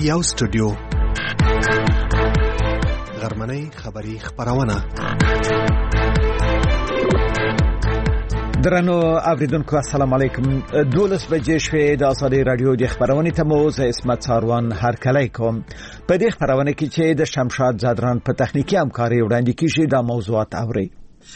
یو سټوډیو غرمنۍ خبری خبرونه. درنو اوریدونکو السلام علیکم. 12 بجې شوې د ازادي رادیو د خبرونې ته مو زه اسمت ساروان هرکلی کوم. په دې خبرونه کې چې د شمشاد زادران په تخنیکی همکاري وړاندې کیږي د موضوعات اوري.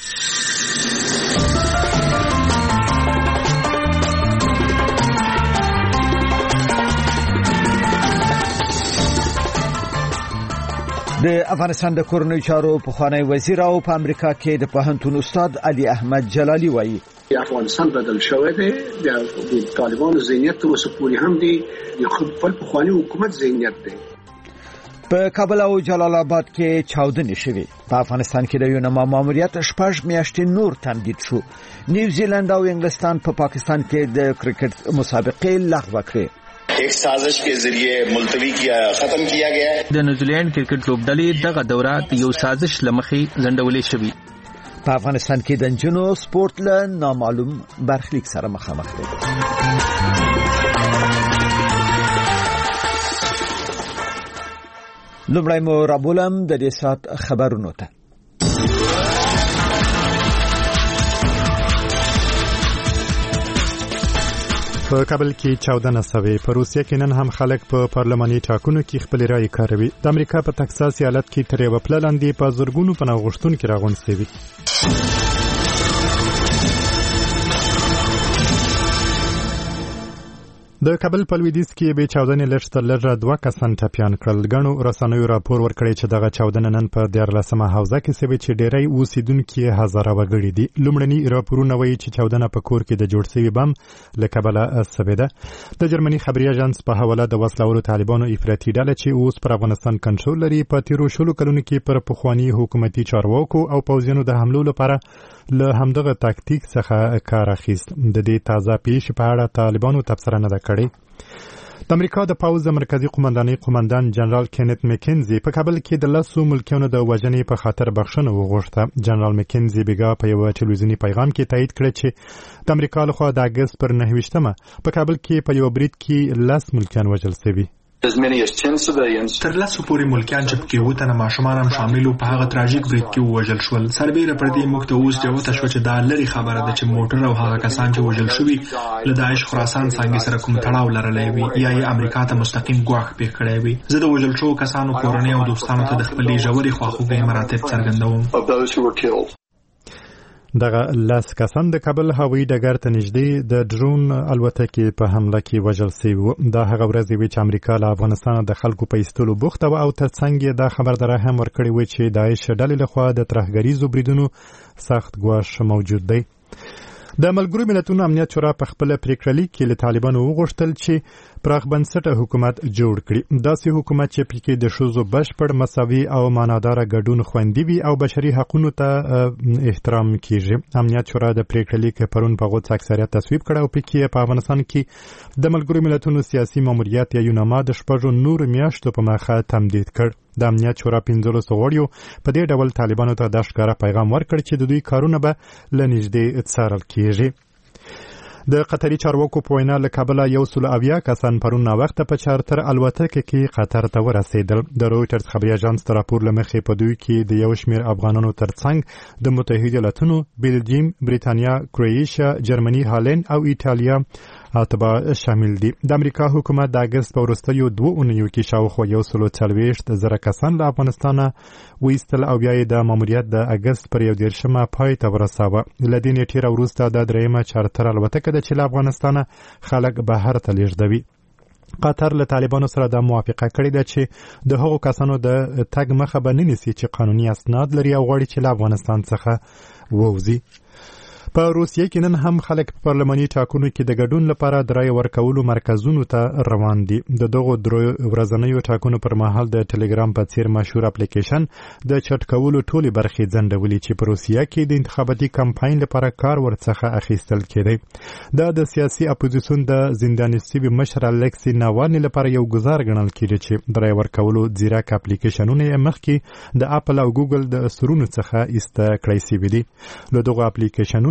د افغانستان د کورنیو چارو پخوانی وزیر او په امریکا کې د پوهنتون استاد علي احمد جلالي وایي افغانستان بدل شوی دی. د طالبانو ذهنیت تر اوسه پورې هم دی د خپل پخوانی حکومت ذهنیت دی. په کابل او جلال آباد کې چاودنې شوې. په افغانستان کې د یونما ماموریت 6 میاشتې نور تمدید شو. نیوزیلند او انګلستان په پاکستان کې د کرکټ مسابقې لغوه کړې. एक साजिश के जरिए मुलतवी किया खत्म किया गया है. د نیوزیلند کرکټ لوبډلې دغه دورات یو سازش لمخې ځنډولې شوې. په افغانستان کې د جنو سپورت له نامعلوم برخلیک سره مخامخ دي. لومړی مو رابولم د دې سات خبرونو ته. په کابل کې 14 سوي په روسیه کې نن هم خلک په پارلماني ټاکنو کې خپل رائے کاروي. د امریکا په تکساس ایالت کې تر یو پلان په زورګونو پناه غوښتونکو راغونډ شوي. د کابل په لویدیځ کې به چاودنې لږتر لږه 2 کسان ټپيان کړل. غنو رسنیو راپور ورکړی چې دغه چاودنه نن په 14مه حوزه کې سوي چې ډېری اوسیدونکو هزاره وګړي دي. لومړني راپورونه وایي چې چاودنه په کور کې د جوړ شوی بم له کبله سوي ده. د جرمني خبري اژانس په حواله د وسلوالو طالبانو افراطي ډله چې اوس پر افغانستان کنټرول لري په تیرو شلو کلونو کې پر پخوانی حکومتي چارواکو او پوځیانو د حملو لپاره له همدغه تاکتیک څخه کار اخیست. د دې تازه پیښې په اړه طالبانو تبصره نه کړې. د امریکا د پاوز مرکزی قومندان جنرال کینت مکینزي په کابل کې د 10 ملکیانو د وژنې په خاطر بخښنه وغوښته. جنرال مکینزي بیګا په یو ټلویزیونی پیغام کې تایید کړ چې د امریکا لخوا د اگست پر 9مه په کابل کې په یو برید کې 10 ملکیان وژل شوي. تر 10 پورې ملکیان چې پکې وو تنه ماشومان هم شامل وو. په هغه تراژیک برید کې وژل شول. سربېره پر دې موږ ته اوس جوته شو چې دا لري خبره ده چې موټر او هغه کسان چې وژل شوي له داعش خراسان څنګه سره کوم تړاو لرلی وي یا یې امریکا ته مستقیم ګواښ پیښ کړی وي. زه د وژل شوو کسانو کورنۍ او دوستانو ته د خپلې ژورې خواخوږۍ مراتب څرګندوم. دغه 10 کسان د کابل هوایي ډګر ته نږدې د ډرون الوتکې په حمله کې وژل شوي. دا هغه ورځ وی چې امریکا له افغانستان د خلکو په ایستلو بوخته او ترڅنګ دا خبرداري هم ورکړې و چې داعش ډلې لخوا د ترهګریزو بریدونو سخت ګواښ موجود دی. د ملګرو ملتونو امنیت شورا په خپل پریکړه لیک کې له طالبانو وغوښتل چې پراخ بنسټه حکومت جوړ کړي. داسې حکومت چې پکې د ښځو بشپړ مساوي او معنادار ګډون خوندي وي او بشري حقوقو ته احترام کیږي. امنیت شورا د پریکړه لیک پرون په غوڅ اکثریت تصویب کړ او پکې په افغانستان کې د ملګرو ملتونو سیاسي ماموریت یا یونما د 6 نور میاشتو په مخه تمدید کړ. د امنیت شورا 15 غړیو په دې ډول طالبانو ته د ښکارا پیغام ورکړ چې د دوی کارونه به لنږدې څارل کیږي. د قطري چارواکو په وینا له کابل 170 کسان پرون وخت په چارتر الوتکه کې قطر ته ورسېدل. د رويټرز خبري اژانس تر راپور لمخې په دوی کې د یو شمېر افغانانو ترڅنګ د متحده ایالاتونو، بلجیم، بریتانیا، کروئیشیا، جرمني، هالند او ایټالیا اتباع شامل دي. د امریکا حکومت د اگست په وروستیو 2 اونیو کې شاوخوا 140,000 کسان له افغانستانه وایستل او بیا د ماموریت د اگست پر 11مه پای ته ورساوه. له دې نیټې وروسته د 3مه چارتر الوتکه د چې له افغانستانه خلک بهر ته لیږدوي. قطر له طالبانو سره د موافقه کړې ده چې د هغو کسانو د تګ مخه به نه نیسي چې قانوني اسناد لري او غواړي چې له افغانستان څخه ووځي. په روسیه کې نن هم خلک په پارلماني ټاکنو کې د ګډون لپاره د رای ورکولو مرکزونو ته روان دي. د دغو ورځنیو ټاکنو پر مهال د ټلګرام په څیر مشهور اپلیکیشن د چټ کولو ټولې برخې ځنډولې چې په روسیه کې د انتخاباتي کمپاین لپاره کار ورڅخه اخیستل کېدی. دا د سیاسي اپوزیسیون د زنداني سوي مشر الکسی ناوالني لپاره یو ګزار ګڼل کېږي چې د رای ورکولو ځیرک اپلیکیشنونه مخکې د اپل او ګوګل د سرونو څخه ایسته کړی شوي دي. له دغو اپلیکیشنونو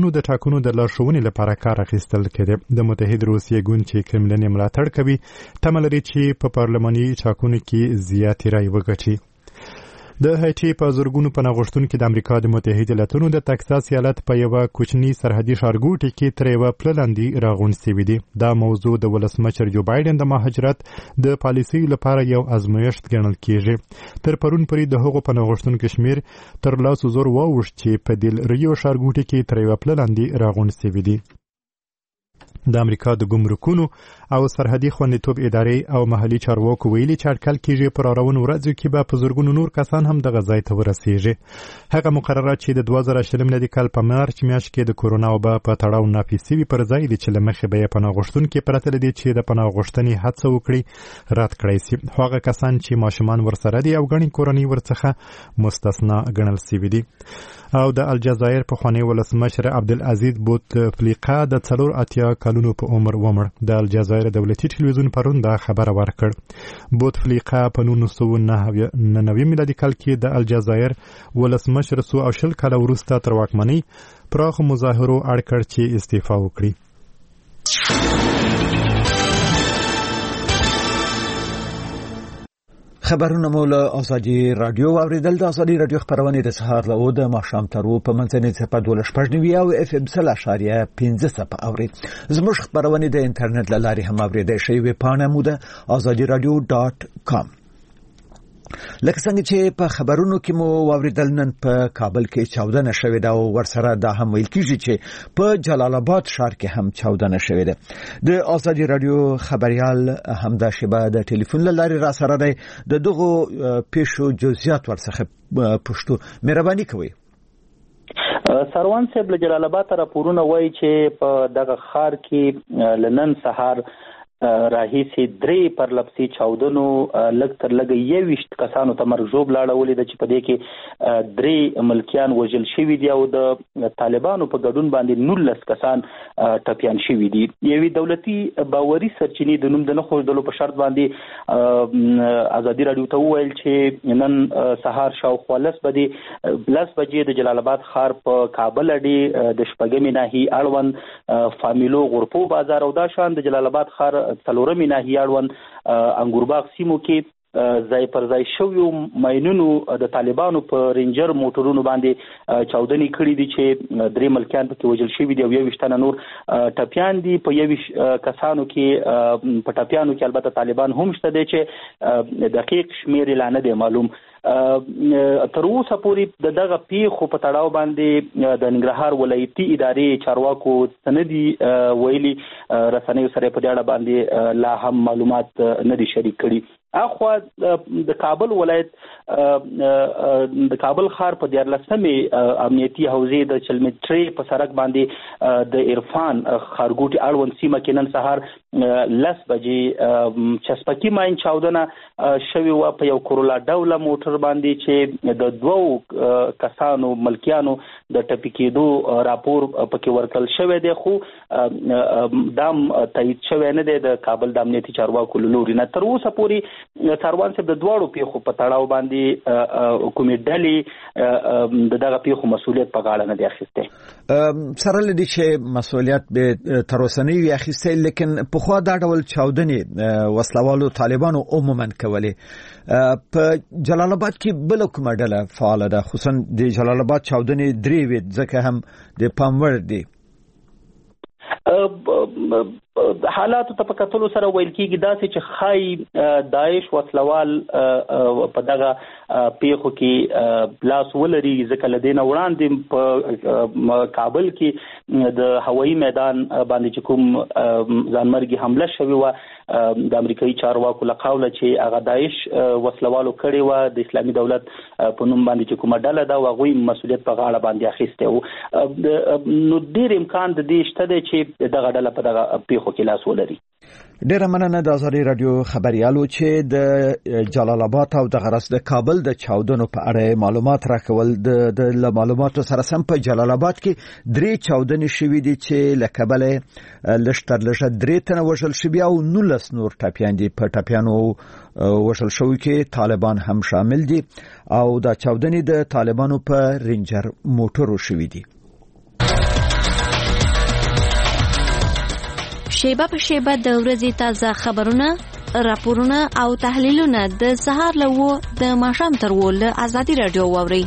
طالبانو د ټاکنو د لارښوونې لپاره کار اخیستل کېده. د متحد روسیې ګوند چې کرملین ملاتړ کوي تمه لري چې په پارلماني ټاکنو کې زیاتې رای وګټي. د هایټي په زورګونو پناه غوښتونکو د امریکا د متحده ایالاتونو د تکساس ایالت په یو کوچني سرحدي ښارګوټي کې تر یو پللاندې راغونډ شوي دي. دا موضوع د ولسمشر جو بایدن د مهاجرت د پالیسۍ لپاره یو ازمایښت ګڼل کېږي. تر پرون پورې د هغو پناه غوښتونکو شمیر تر لاسو زور واوښت چې په دل ریو ښارګوټي کې تر یو پللاندې راغونډ شوي دي. د امریکا د ګمرکونو او سرحدي خوندیتوب ادارې او محلي چارواکو ویلي چې اټکل کېږي پر راروانو ورځو کې به په زرګونو نور کسان هم دغه ځای ته ورسیږي. هغه مقررات چې د 2020 میلادي کال په مارچ میاشت کې د کورونا وبا په تړاو نافذ شوي پر ځای دي چې له مخې به یې پناه غوښتونکي پرته له دې چې د پناه غوښتنې هڅه وکړي رد کړی شي. هغه کسان چې ماشومان ورسره دي او ګڼې کورنۍ ورڅخه مستثنا ګڼل شوي دي. او د الجزایر پخوانی ولسمشر عبدالعزیز بوتفلیقه د 84 کلونو په عمر ومړ. د الجزایر دولتي ټلویزیون پرون دا خبره ورکړ. بوتفلیقه په 1999 میلادي کال کې د الجزایر ولسمشر سو او شل کال وروسته تر واکمنۍ پراخ مظاهرو اړ کړ چې استعفا وکړي. خبرونه مو له ازادي رادیو اوریدل. د ازادي رادیو خبرونه د سهار له د ماښام تر په منځنۍ څپه 12.9 او اف ام 0.5 څپه اوري. زموږ خبرونه د انټرنیټ له لارې هم اوریدل شي. وی پاڼه مو د azadiradio.com. لکه څنګه چې په خبرونو کې مو واوریدل نن په کابل کې چاودنه شوې ده او ورسره دا هم ویل کیږي چې په جلال آباد ښار کې هم چاودنه شوې ده. د ازادي رادیو خبريال همدا شبه د ټلیفون لارې را سره دی. د دغه پیښو جزئیات ورڅخه پښتو مهرباني کوي. سروان صاحب له جلال آباد راپورونه وایي چې په دغه ښار کې لنن سهار راهیسي درې پر لپسي چاودنو لږ تر لږه 21 کسانو ته مرګ ژوب لاړولې ده چې په دې کې درې ملکیان وژل شوي دي او د طالبانو په ګډون باندې 19 کسان ټپیان شوي دي. یوې دولتي باوري سرچینې د نوم د نه خوښدلو په شرط باندې ازادي رادیو ته وویل چې نن سهار شاوخوا 10 بجې د جلال آباد ښار په کابل اډې د شپږمې ناحیې اړوند فامیلو غرپو بازار او دا شان د جلال آباد ښار څلورمې ناحیې اړوند انګورباغ سیمو کې ځای پر ځای شویو ماینونو د طالبانو په رینجر موټرونو باندې چاودنې کړې دي چې درې ملکیان پکې وژل شوي دي او 21 تنه نور ټپیان دي. په 21 کسانو کې په ټپیانو کې البته طالبان هم شته دي چې دقیق شمیر اعلان نه دی معلوم. تر اوسه پورې دغه پیښو په تړاو باندې د ننګرهار ولایتي ادارې چارواکو سندي ویلي رسنیو سره په دې اړه باندې لا هم معلومات نه دي شریک کړي. اخوا د کابل ولایت د کابل ښار په 14مې امنیتي حوزې د چلمټري په سړک باندې د عرفان خارګوټي اړوند سیمه کې نن سهار 10 بجې چسپکی ماین چاودنه شوی و په یو کورولا ډوله موټر باندې چې د دوو کسانو ملکیانو د ټپي کېدو راپور پکې ورکل شوی دی خو دام تایید شوی نه دی د کابل د امنیتي چارواکو لوري نه. تر اوسه پورې سروان صاحب د دواړو پیښو په تړاو باندې حکومت ډلې دغه پیښو مسؤلیت په غاړه نه دی اخیسته. سره لدی چې مسؤلیت به تر اوسه نه وي اخیسته لیکن په خو دا ډول چاودنې وسلوالو طالبانو عموما کولې. په جلال آباد کې بل کومه ډله فعال ده خصوصا د جلال آباد چاودنې درې وې ځکه هم د پامور دی. حالات ته په کتلو سره ویل کېږي داسې چې خای داعش وسلوال په دغه پیښو کې لاس ولري ځکه لدینه وړاندې په کابل کې د هوایي میدان باندې چې کوم ځانمرګي حمله شوې و د امریکایي چارواکو له قوله چې هغه داعش وسلوالو کړې و د اسلامي دولت په نوم باندې چې کومه ډله ده هغوی مسؤلیت په غاړه باندې اخیستی و. نو ډېر امکان د دې شته دی چې دغه ډله په دغه پیښو کې لاس ولري. ډیره مننه د ازادي رادیو خبريالو چې د جلال آباد او د غرس د کابل د چاودنو په اړه معلومات راکول. د معلوماتو سره سم په جلال آباد کې درې چاودنې شوې دي چې له کابل لشتر لږه درې تنه وژل شوي او 19 نور ټپیان دي. په ټپیانو وژل شوي کې طالبان هم شامل دي او دا چاودنې د طالبانو په رینجر موټرو شوې دي. شیبه په شیبه د ورځې تازه خبرونه، راپورونه او تحلیلونه د سهار له 9 د ماښام تر 10 له ازادي رادیو واورئ.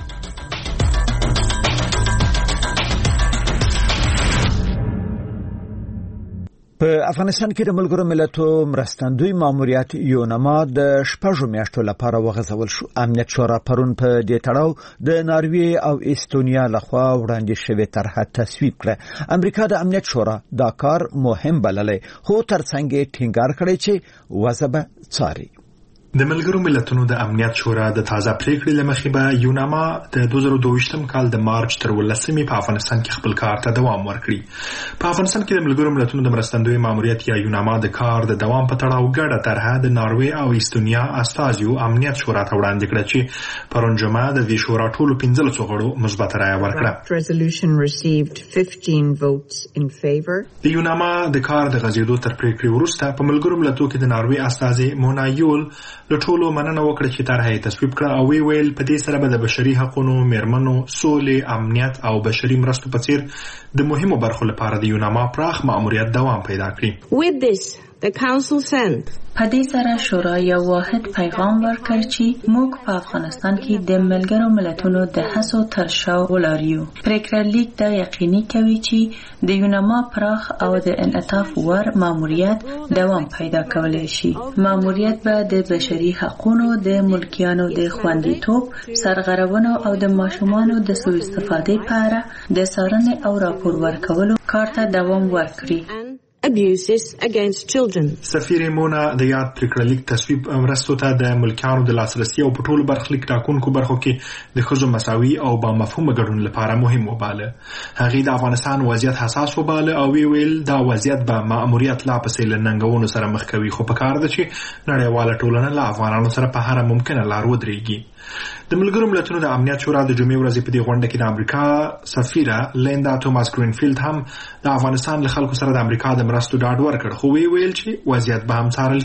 په افغانستان کې د ملګرو ملتو مرستندوی ماموریت یونما د 6 میاشتو لپاره وغځول شو. امنیت شورا پرون په دې تړاو د ناروی او استونیا لخوا وړاندې شوی طرحه تصویب کړه. امریکا د امنیت شورا دا کار مهم بللی، خو ترڅنګ ټینګار کړی چې وضع به څاري. د ملګرو ملتونو د امنیت شورا د تازه پریکړې لمخې به یوناما د 2022 کال د مارچ تر 18 په افغانستان کې خپل کار ته دوام ورکړي. په افغانستان کې د ملګرو ملتونو د مرستندوی ماموریت یا یوناما د کار د دوام په تړاو ګډه طرحه د ناروی او استونیا استازیو امنیت شورا ته وړاندې کړه چې پرون جمعه د دې شورا ټولو 15 غړو مثبت رائے ورکړه. Resolution received 15 votes in favor. د یوناما د کار د غځېدو تر پریکړې وروسته په ملګرو ملتونو کې د ناروی استازي مونایول له ټولو مننه وکړه چې طرحه تصویب کړه او ویل په دې سره به د بشري حقوقو، میرمنو، سولې، امنیت او بشري مرستو په څیر د مهمو برخو لپاره د یوناما پراخ ماموریت دوام پیدا کړي. With this, the council sent په دې سره شورا یو واحد پیغام ورکړ چې موږ په افغانستان کې د ملګرو ملتونو د هڅو تر شا ولاړ. پریکړه لیک دا یقیني کوي چې د یوناما پراخ او د انعطاف ور ماموریت دوام پیدا کولی شي. ماموریت به د بشري حقوقو، د ملکیانو د خوندیتوب، سرغړونو او د ماشومانو د سوء استفادې په اړه د څارنې او راپور ورکولو کار ته دوام ورکړي. abuses against children. سفیر مونا د یاد پریکړه لیک تصویب مرستو ته د ملکیانو د لاسرسي او په ټولو برخلیک ټاکونکو برخو کې د ښځو مساوي او با مفهومه ګډون لپاره مهم وباله. هغې د افغانستان وضعیت حساس وباله او ویل دا وضعیت به ماموریت لا پسې له ننګونو سره مخ کوي، خو په کار ده چې نړیواله ټولنه له افغانانو سره په هره ممکنه لار ودرېږي. د ملګرو ملتونو د امنیت شورا د جمعې ورځې په دې غونډه کې د امریکا سفیره لیندا توماس گرینفیلد هم د افغانستان له خلکو سره د امریکا د مرستو ډاډ ورکړ، خو ویل چې وضعیت به هم څارل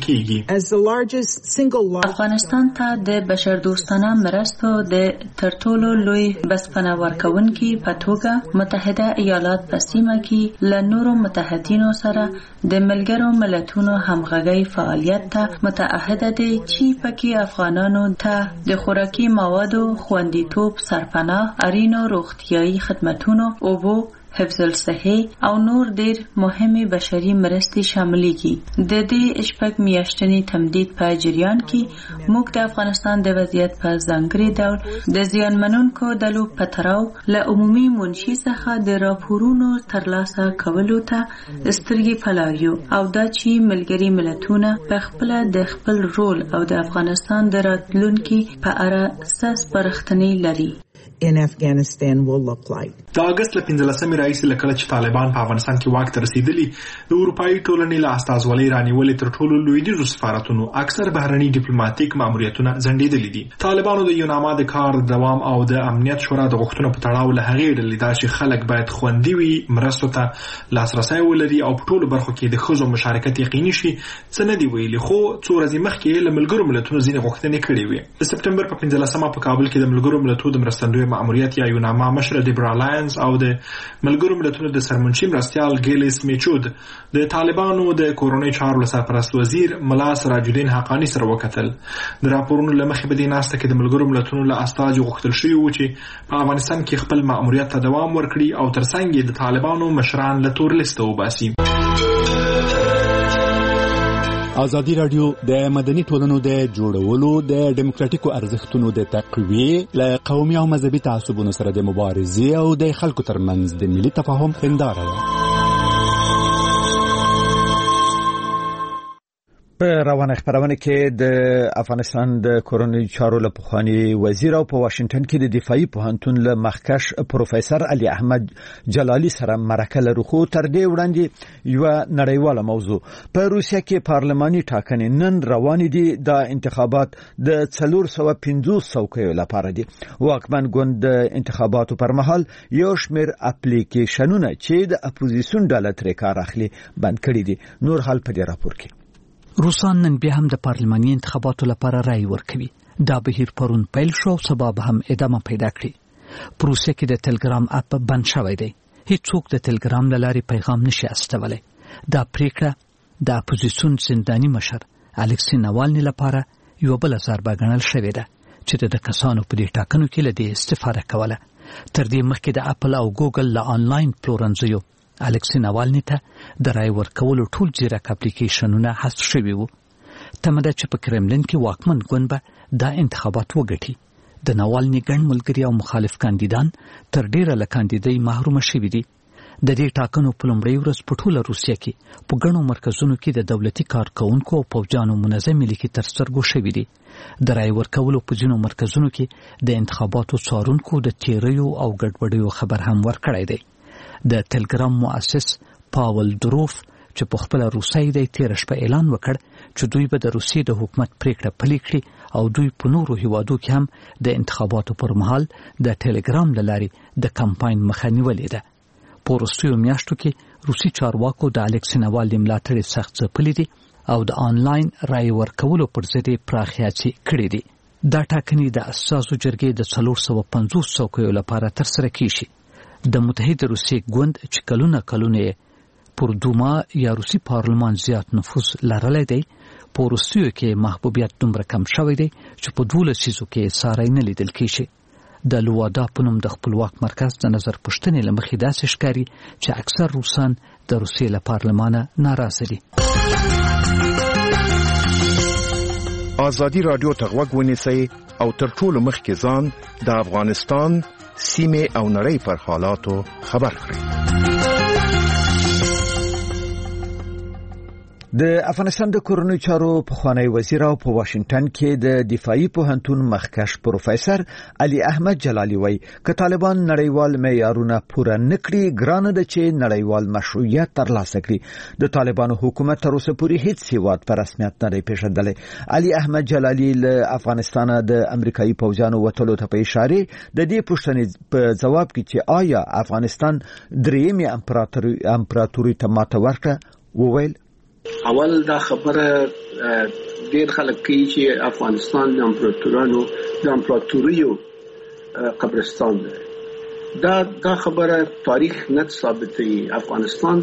کیږي. افغانستان ته د بشردوستانه مرستو د تر ټولو لوی بسپنه ورکونکي په توګه متحده ایالات په سیمه کې له نورو متحدینو سره د ملګرو ملتونو همغږي فعالیت ته متعهد دي چې پکې افغانانو ته د خوراکي موادو، خوندیتوب، سرپناه، اړینو روغتیايي خدماتونو، اوبو، حفظ الصحه او نور ډیر مهمه بشري مرستې شاملېږي. د دې شپږ میاشتنی تمدید په جریان کې موږ د افغانستان د وضعیت په ځانګړي ډول د زیانمنونکو ډلو په تړاو له عمومي منشي څخه د راپورونو ترلاسه کولو ته سترګې پلاویو او دا چې ملګري ملتونه په خپل د خپل رول او د افغانستان د راتلونکي په اړه اساس پرختنې لري. in Afghanistan will look like. د اگست له 15مې راځي لکه چې طالبان په افغانستان کې واک ته رسیدلی، د اروپאי ټولنې له استازولۍ رانیولې تر ټولو لویدیځو سفارتونو اکثر بهرني ډیپلوماټیک ماموریتونه ځنډېدلي دي. طالبانو د یوناما د کار دوام او د امنیت شورا د غوښتنو په تړاو له هغې ډلې دا چې خلک باید خوندي وي، مرستو ته لاسرسی ولري او په ټولو برخو کې د ښځو مشارکت یقیني شي څه نه دي ویلي، خو څو ورځې مخکې له ملګرو ملتونو ځینې غوښتنې کړې وې. د سپټمبر په 15مه په کابل کې د ملګرو ملتونو د مرستندوی ماموریت یا یوناما مشر ډیبرا لاینز او د ملګرو ملتونو د سرمنشي مرستیال ګیلیس میچود د طالبانو د کورونی چارو سرپرست وزیر ملا سراج الدین حقانی سره وکتل. د راپورونو لمخې په دې ناسته کې د ملګرو ملتونو له استازو غوښتل شوی و چې په افغانستان کې خپل ماموریت ته دوام ورکړي او ترڅنګ د طالبانو مشران له تور لیست وباسي. ازادي رادیو د مدني ټولنو د جوړولو د ډیموکراټیکو ارزښتونو د تقویې له قومي او مذهبي تعصبونو سره د مبارزې او د خلکو ترمنځ د ملي تفاهم هنداره ده. په روانه خبرونه کې د افغانستان د کورونی چارو له پخوانی وزیر او په واشنگټن کې د دفاعي پوهنتون له مخکش پروفیسور علي احمد جلالي سره مرکه لرو. خو تر دې وړاندې یو نړیواله موضوع په روسیا کې پارلماني ټاکنې نن روان دي. د انتخابات د 450 څوکیو لپاره دي. واکمن ګوند د انتخاباتو پر مهال یو شمېر اپلیکیشنونه چې د اپوزیسیون ډله ترې کار اخلي بند کړي دي. نور حال په دې راپور کې. روسان نن بیا هم د پارلماني انتخاباتو لپاره رای ورکوي. دا بهیر پرون پیل شو او سبا به هم ادامه پیدا کړي. په روسیه کې د ټلګرام اپ بند شوی دی. هیڅوک د ټلګرام له لارې پیغام نشي استولی. دا پریکړه د اپوزیسیون زنداني مشر الکسی ناوالني لپاره یو بل ضربه ګڼل شوې ده چې د کسانو په دې ټاکنو کې له دې استفاده کوله. تر دې مخکې د اپل او ګوګل له آنلاین پلورنځیو الکسی ناوالني ته د رای ورکولو ټول ځیرک اپلیکیشنونه حذف شوي وو. تمه ده چې په کرملین کې واکمن ګوند به دا انتخابات وګټي. د ناوالني ګڼ ملګري او مخالف کاندیدان تر ډیره له کاندیدۍ محروم شوي دي. د دې ټاکنو په لومړۍ ورځ په ټوله روسیه کې په ګڼو مرکزونو کې د دولتي کارکونکو او پوځیانو منظمې لیکې تر سترګو شوي دي. د رای ورکولو په ځینو مرکزونو کې د انتخاباتو څارونکو د تیریو او ګډوډیو خبر هم ورکړی دی. د ټلګرام مؤسس پاول دروف چې په خپل روسي د تیر شپه اعلان وکړ چې دوی به د روسیې د حکومت پریکړه پلي کړي او دوی په نورو هیوادو کې هم د انتخاباتو پر مهال د ټلګرام له لارې د کمپاین مخه نیولې ده. په وروستیو میاشتو کې روسي چارواکو د الکسی ناوالني ملاتړ سخت ځپلي دي او د آنلاین رای ورکولو پر ضد پراخې هڅې کړې دي. دا ټاکنې د اساسو جرګې د 450 څوکیو لپاره ترسره کیږي. د متحده روسیې ګوند چې کلونه پر دوما یا روسي پارلمان زیات نفوذ لرلی دی په وروستیو کې محبوبیت دومره کم شوی دی چې په 12 سیزو کې ساری نه لیدل کیږي. د لوادا په نوم د خپلواک مرکز د نظر پوښتنې له مخې داسې ښکاري چې اکثر روسان د روسیې له پارلمانه ناراضه دي. ازادي رادیو ته غوږ ونیسئ او تر ټولو مخکې ځان د افغانستان سیمې او نړۍ پر حالاتو خبر کړئ. د افغانستان د کورنیو چارو پخوانی وزیر او په واشنگټن کې د دفاعي پوهنتون مخکښ پروفیسور علي احمد جلالي وایي چې طالبان نړیوال معیارونه پوره نکړي ګرانه ده چې نړیوال مشروعیت ترلاسه کړي. د طالبانو حکومت تر اوسه پورې هیڅ هیواد په رسمیت نه دی پیژندلی. علي احمد جلالي له افغانستان د امریکایي پوځیانو وتلو ته په اشاره د دې پوښتنې په جواب کې چې آیا افغانستان درېیمې امپراتوري ته ماته ورکړه وویل اول دا خبره ډیر خلک کوي چې افغانستان د امپراتوریو قبرستان دی. دا خبره تاریخ نه ثابتوي. افغانستان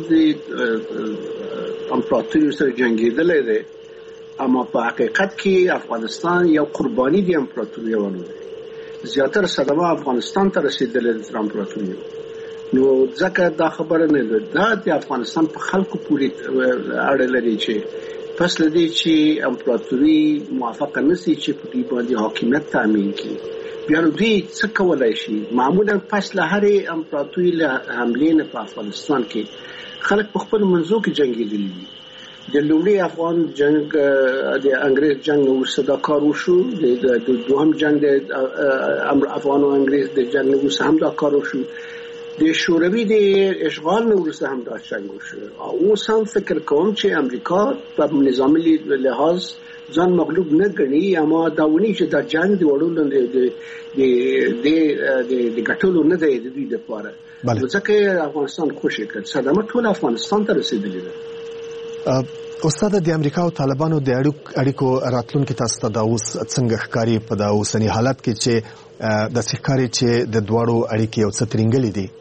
د امپراتوریو سره جنگیدلی دی اما په حقیقت کې افغانستان یو قرباني دی امپراتوریو ونه دی. زیاتره صدمه افغانستان ته رسیدلې د امپراتوریو. نو ځکه دا خبره نه ده. دا د افغانستان په خلکو پورې اړه لري چې پس لدی چې امپراتوري موافقه نشي چې په دې باندې حاکمیت تامین کړي. بیا نو دوی څه کولای شي؟ معمولا پس له هرې امپراتوري له حملې نه په افغانستان کې خلک په خپل منځو کې جنګېدلي دي. د لومړي افغان جنگ د انګریز جنگ وروسته دا کار وشو. د دوهم جنگ د افغان او انګریز د جنگ وروسته هم دا کار وشو. د شوروي د اشغال نه وروسته هم دا جنگ وشو. اوس هم فکر کوم چې امریکا په نظامی لحاظ ځان مغلوب نه ګڼي اما دا ونی چې دا جنگ د وړو د ګټلو نه دی د دوی لپاره. ځکه افغانستان خوشی کړ. صدمه ټول افغانستان ته رسیدلې ده. استاد د امریکا او طالبانو د اړیکو راتلونکو تاسو ته دا اوس څنګه ښکاری په دا اوسنی حالت کې چې د ښکاری چې د دوړو اړیکې او څه ترنګلې دي؟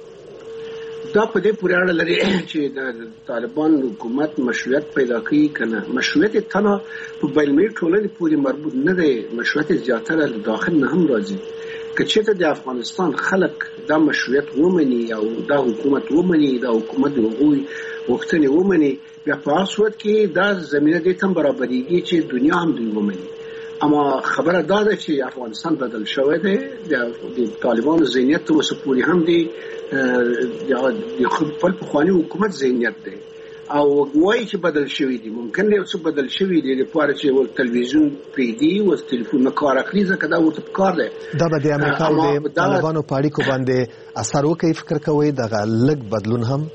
دا په دې پورې اړه لري چې د طالبان حکومت مشروعیت پیدا کوي کنه. مشروعیت تنها په بین‌المللي ټولنې پورې مربوط نه دی. مشروعیت زیاتره له داخل نه هم راځي. که چېرته د افغانستان خلک دا مشروعیت ومني او دا حکومت ومني دا حکومت د هغوی غوښتنې ومني بیا په هغه صورت کې دا زمینه دې ته برابرېږي چې دنیا هم دوی ومني. اما خبره دا ده چې افغانستان بدل شوی دی. د طالبانو ذهنیت اوس پورې هم دی د خپل پخواني حکومت ذهنیت دی او وایي چې بدل شوی دی. ممکن دی څه بدل شوی دی لپاره چې ول تلویزیون پریدي او ټلیفون نه کار اخلي ځکه دا ورته کار دی. دا به د امریکا د طالبانو په اړیکو باندې اثر وکړي فکر کوي دغه لږ بدلون هم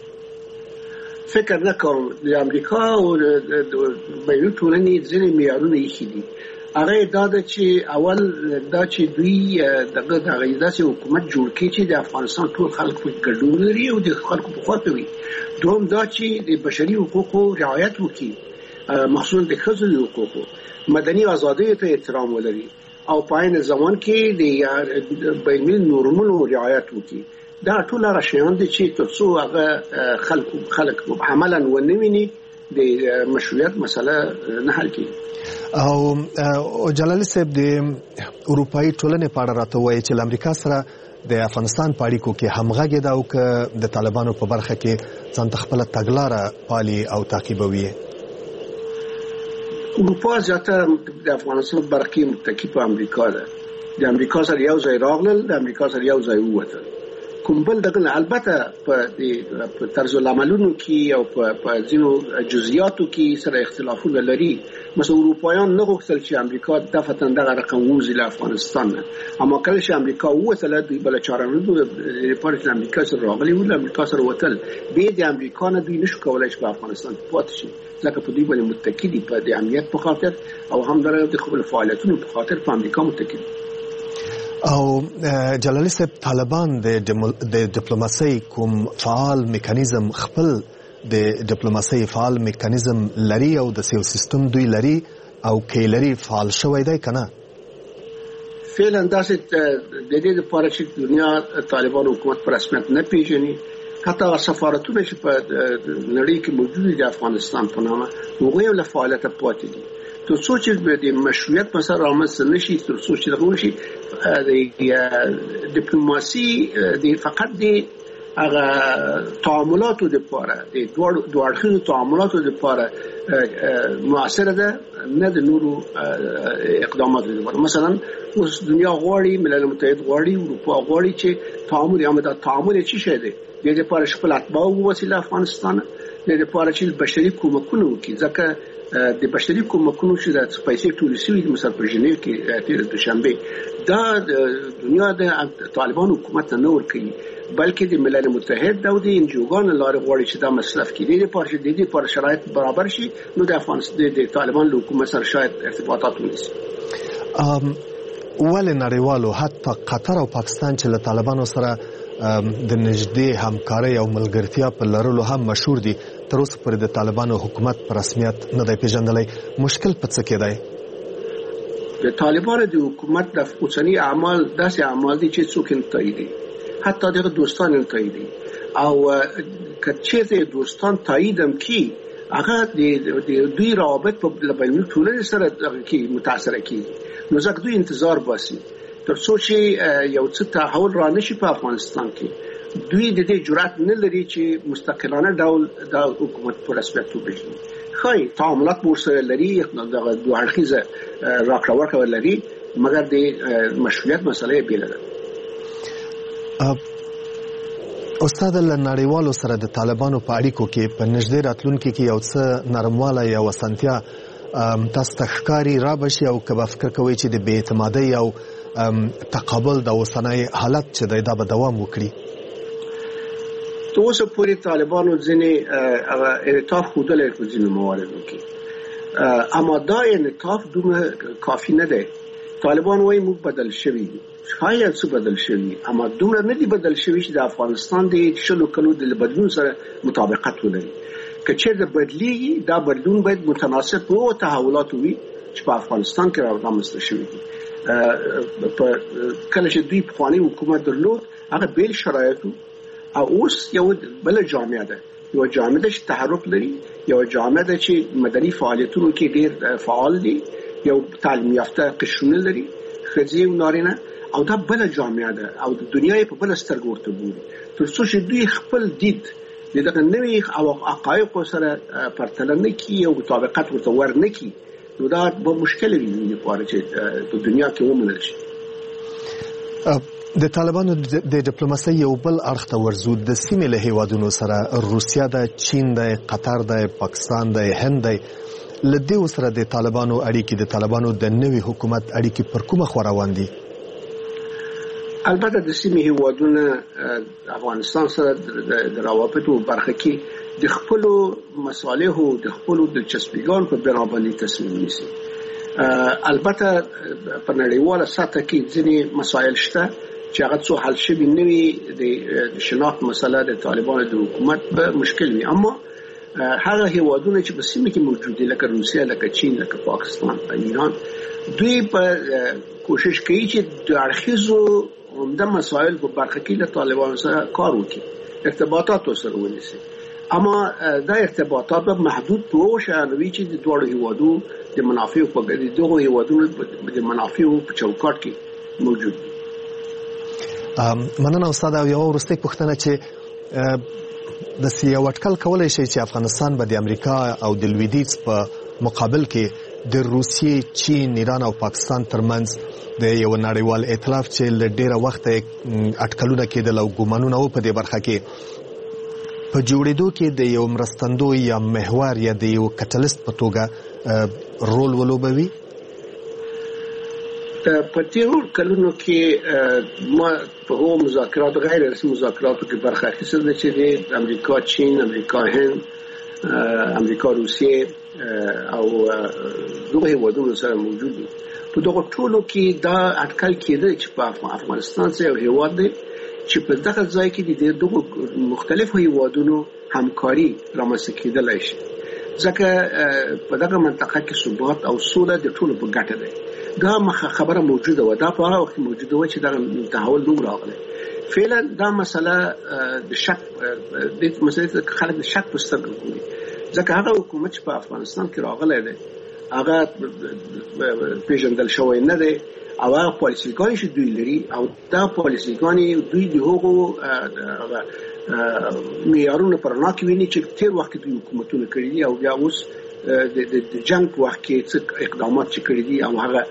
فکر نه کوم. د امریکا او د بین‌المللي ټولنې ځینې معیارونه یې دي. هغه دا ده چې اول دا چې دوی دغه داسې حکومت جوړ کړي چې د افغانستان ټول خلک په ګډون لري او د خلکو په خوا کوي. دوم دا چې د بشري حقوقو رعایت وکړي مخصوصا د ښځو د حقوقو مدني ازادیو ته احترام ولري او په عین زمان کې د بین‌المللي نورمونو رعایت وکړي. دا ټول راشيان دي چې ترڅو هغه خلک عملاً ونویني د مشروعیت مسله نه حل کیږي. او جلالي صاحب د اروپאי ټولنې په اړه راته وایي چې امریکا سره د افغانستان په اړیکو کې همغږي ده او که د طالبانو په برخه کې ځان خپل تګلاره پالي او تعقیبوي. اروپا زیاتره د افغانستان برخه متکی په امریکا ده. د امریکا سره یو ځای راغلل، د امریکا سره یو ځای ووتل. کوم بل دغه البته په طرز العملونو کې او په ځینو جزئیاتو کې سره اختلافونه لري. مثلا اروپایان نه غوښتل چې امریکا دفتن دغه رقم ووزي له افغانستان نه، اما کله چې امریکا ووتله دوی بل چاره نه دوی لپاره چې امریکا سره راغلي و، امریکا سره وتل به د امریکا نه دوی نشو کولای چې په افغانستان پاتې شي، ځکه په دوی باندې متکی دي په د امنیت په خاطر او هم د خپل فعالیتونو په خاطر په امریکا متکی دي. او جلالي صاحب طالبان د ډیپلوماسۍ کوم فعال میکانیزم خپل د ډیپلوماسۍ فعال میکانیزم لري او د سیو سیستم دوی لري او کې لري فعال شوی دی کنه؟ فعلا داسې د دې لپاره چې دنیا طالبان حکومت پر رسمیت نه پیژني، حتی سفارتونه چې په نړۍ کې موجود دي د افغانستان په نامه هغوی له فعالیت پاتې دي. تر څو چې د مشروعیت مسله رامنځته نشي، تر څو چې دغه وشي د ډیپلوماسي د فقط د هغه تعاملاتو لپاره د دوه اړخیزو تعاملاتو لپاره موثره ده، نه د نورو اقداماتو لپاره. مثلا اوس دنیا غواړي، ملل متحد غواړي، اروپا غواړي چې تعامل یا مدد تعامل چی شه ده د لپاره خپل اتباع وسیله افغانستان د لپاره چې بشري کومکونه وکړي، ځکه د بشري کومکونو چې د پیسې ټول شوی د مثلا په ژنیو کې تیر دوشنبه دا د دنیا د طالبان حکومت نه ور کوي، بلکې د ملل متحد او د انجوګان لاره غواړي چې دا مصرف کړي د لپاره چې د دې پر شرایط برابر شي. نو د افغانستان د طالبان له حکومت سره شاید ارتباطات ونیسي. ولې نړیوالو حتی قطر او پاکستان چې له طالبانو سره د نږدې همکارۍ او ملګرتیا په لرلو هم مشهور دي، تر اوسه پورې د طالبانو حکومت په رسمیت نه دی پیژندلی. مشکل په څه کې دی؟ د طالبانو د حکومت د اوسنی اعمال داسې اعمال دي چې څوک نه تاییدي، حتی دغه دوستان نه تاییدي، او که چیرته دوستان تاییدم کی هغه د دوی روابط په بین‌المللي ټولنې سره کې متاثر کیږي. نو ځکه دوی انتظار باسي تر څو چې یو څه تحول را نشي په افغانستان کې. دوی د دې جرأت نه لري چې مستقلانه ډول د حکومت په رسمیت وبېژني. خای تعاملات ورسره لري، دغه دوه اړخیزه راکړه ورکړه لري، مګر د مشروعیت مسله بیل ده. استاد له نړیوالو سره د طالبانو په اړیکو کې په نږدې راتلونکي کې یو څه نرموالی یا وسنتیا تاسو ته ښکاري را بشي، او که به فکر کوئ چې د بې اعتمادۍ او تقابل د اوسنی حالت چې دی دا به دوام وکړي؟ تر اوسه پورې طالبانو ځینې انعطاف ښودلی په ځینو مواردو کې، اما دا انعطاف دومره کافي نه دی. طالبان وایي موږ بدل شوي دي، شاید څه بدل شوي، اما دومره نه دي بدل شوي چې د افغانستان د 20 کلو د بدلون سره مطابقت ولري. که چیرته بدلیږي دا بدلون باید متناسب او تحولات وي چې په افغانستان کې رامنځته شوي دي. کله چې دوی پخوانی حکومت درلود هغه بیل شرایطو، او اوس یو بل جامعه ده، یو جامعه چې تحرک لري، یو جامعه ده چې مدني فعالیتونو کې ډیر فعال دي، یو تعلیم یافته قشرونه لري، ښځې او نارینه، او دا بل جامعه ده او د دنیا په بل سترګو ورته ګوري. تر څو چې دوی خپل دید دغه نوې او حقایق سره پرتله نه کوي او مطابقت ورته ور نه کوي، نو دا به مشکل وي لپاره چې په دنیا کې ومنل شي. د طالبانو د ډیپلوماسۍ یو بل اړخ ته ورزو د سیمې له هیوادونو سره روسیا ده، چین ده، قطر ده، پاکستان ده، هند ده. له دې سره د طالبانو اړیکې، د طالبانو د نوي حکومت اړیکې پر کومه خوا روان دي؟ البته د سیمې هیوادونه افغانستان سره د روابطو برخه کې د خپل مصالحو، د خپل دلچسپیګانو په بنا باندې تصمیم نیسي. البته په نړیواله سطح کې ځینې مسایل شته چې هغه څو حل شوي نه وي. د شناخت مسله د طالبانو د حکومت به مشکل وي، اما هغه هیوادونه چې په سیمه کې موجود دي لکه روسیا، لکه چین، لکه پاکستان، ایران، دوی په کوشش کوي چې د اړخیزو عمده مسایل په برخه کې له طالبانو سره کار وکړي، ارتباطات سره ونیسي. اما دا ارتباطات محدود په شانوي چې د دوه هیوادو د منافع په ګډه دوه هیوادونو د منافع په چوکاټ کې موجود دي. مننه استاد. یو ورسته پوښتنه چې د سیاسي وټکل کولای شي چې افغانستان به د امریکا او د لویدیځ په مقابل کې د روسیې، چین، ایران او پاکستان ترمنځ د یو نړیوال ائتلاف چې له ډیره وخت اټکلونه کېدل او ګومانونه و په دې برخه کې په جوړېدو کې د یو مرستندوی یا محور یا د یو کټلیست په توګه رول ولوبوي. په تیرو کلونو کې ما په مذاکرات غیر رسمي مذاکراتو کې برخه اخیستل چې د امریکا، چین، امریکا هند، امریکا روسیې او دوه هیوادونو سره موجود دي. په دغه ټولو کې دا اټکل کېده چې په افغانستان سره یو هیواد دی چې په دغه ځای کې د دوه مختلفو هیوادونو همکاري رامنځته کېدلای شي، ځکه په دغه منطقه کې ثبات او سوله د ټولو په ګټه ده. دا خبره موجوده و، دا په هغه وخت موجوده و چې دا تحول دوم راغلی. فعلا دا مسله د شک د مسله خلک د شک په سترګو ګوري، ځکه هغه حکومت چې په افغانستان کې راغلی دی هغه پیژندل شوی نه دی او هغه پالیسیګانې چې دوی لري او دا پالیسیګانې دوی د هغو معیارونو پر نه کې ویني چې تیر وخت دوی حکومتونه کړي دي او بیا اوس د جنگ په وخت کې څه اقدامات چې کړي دي او هغه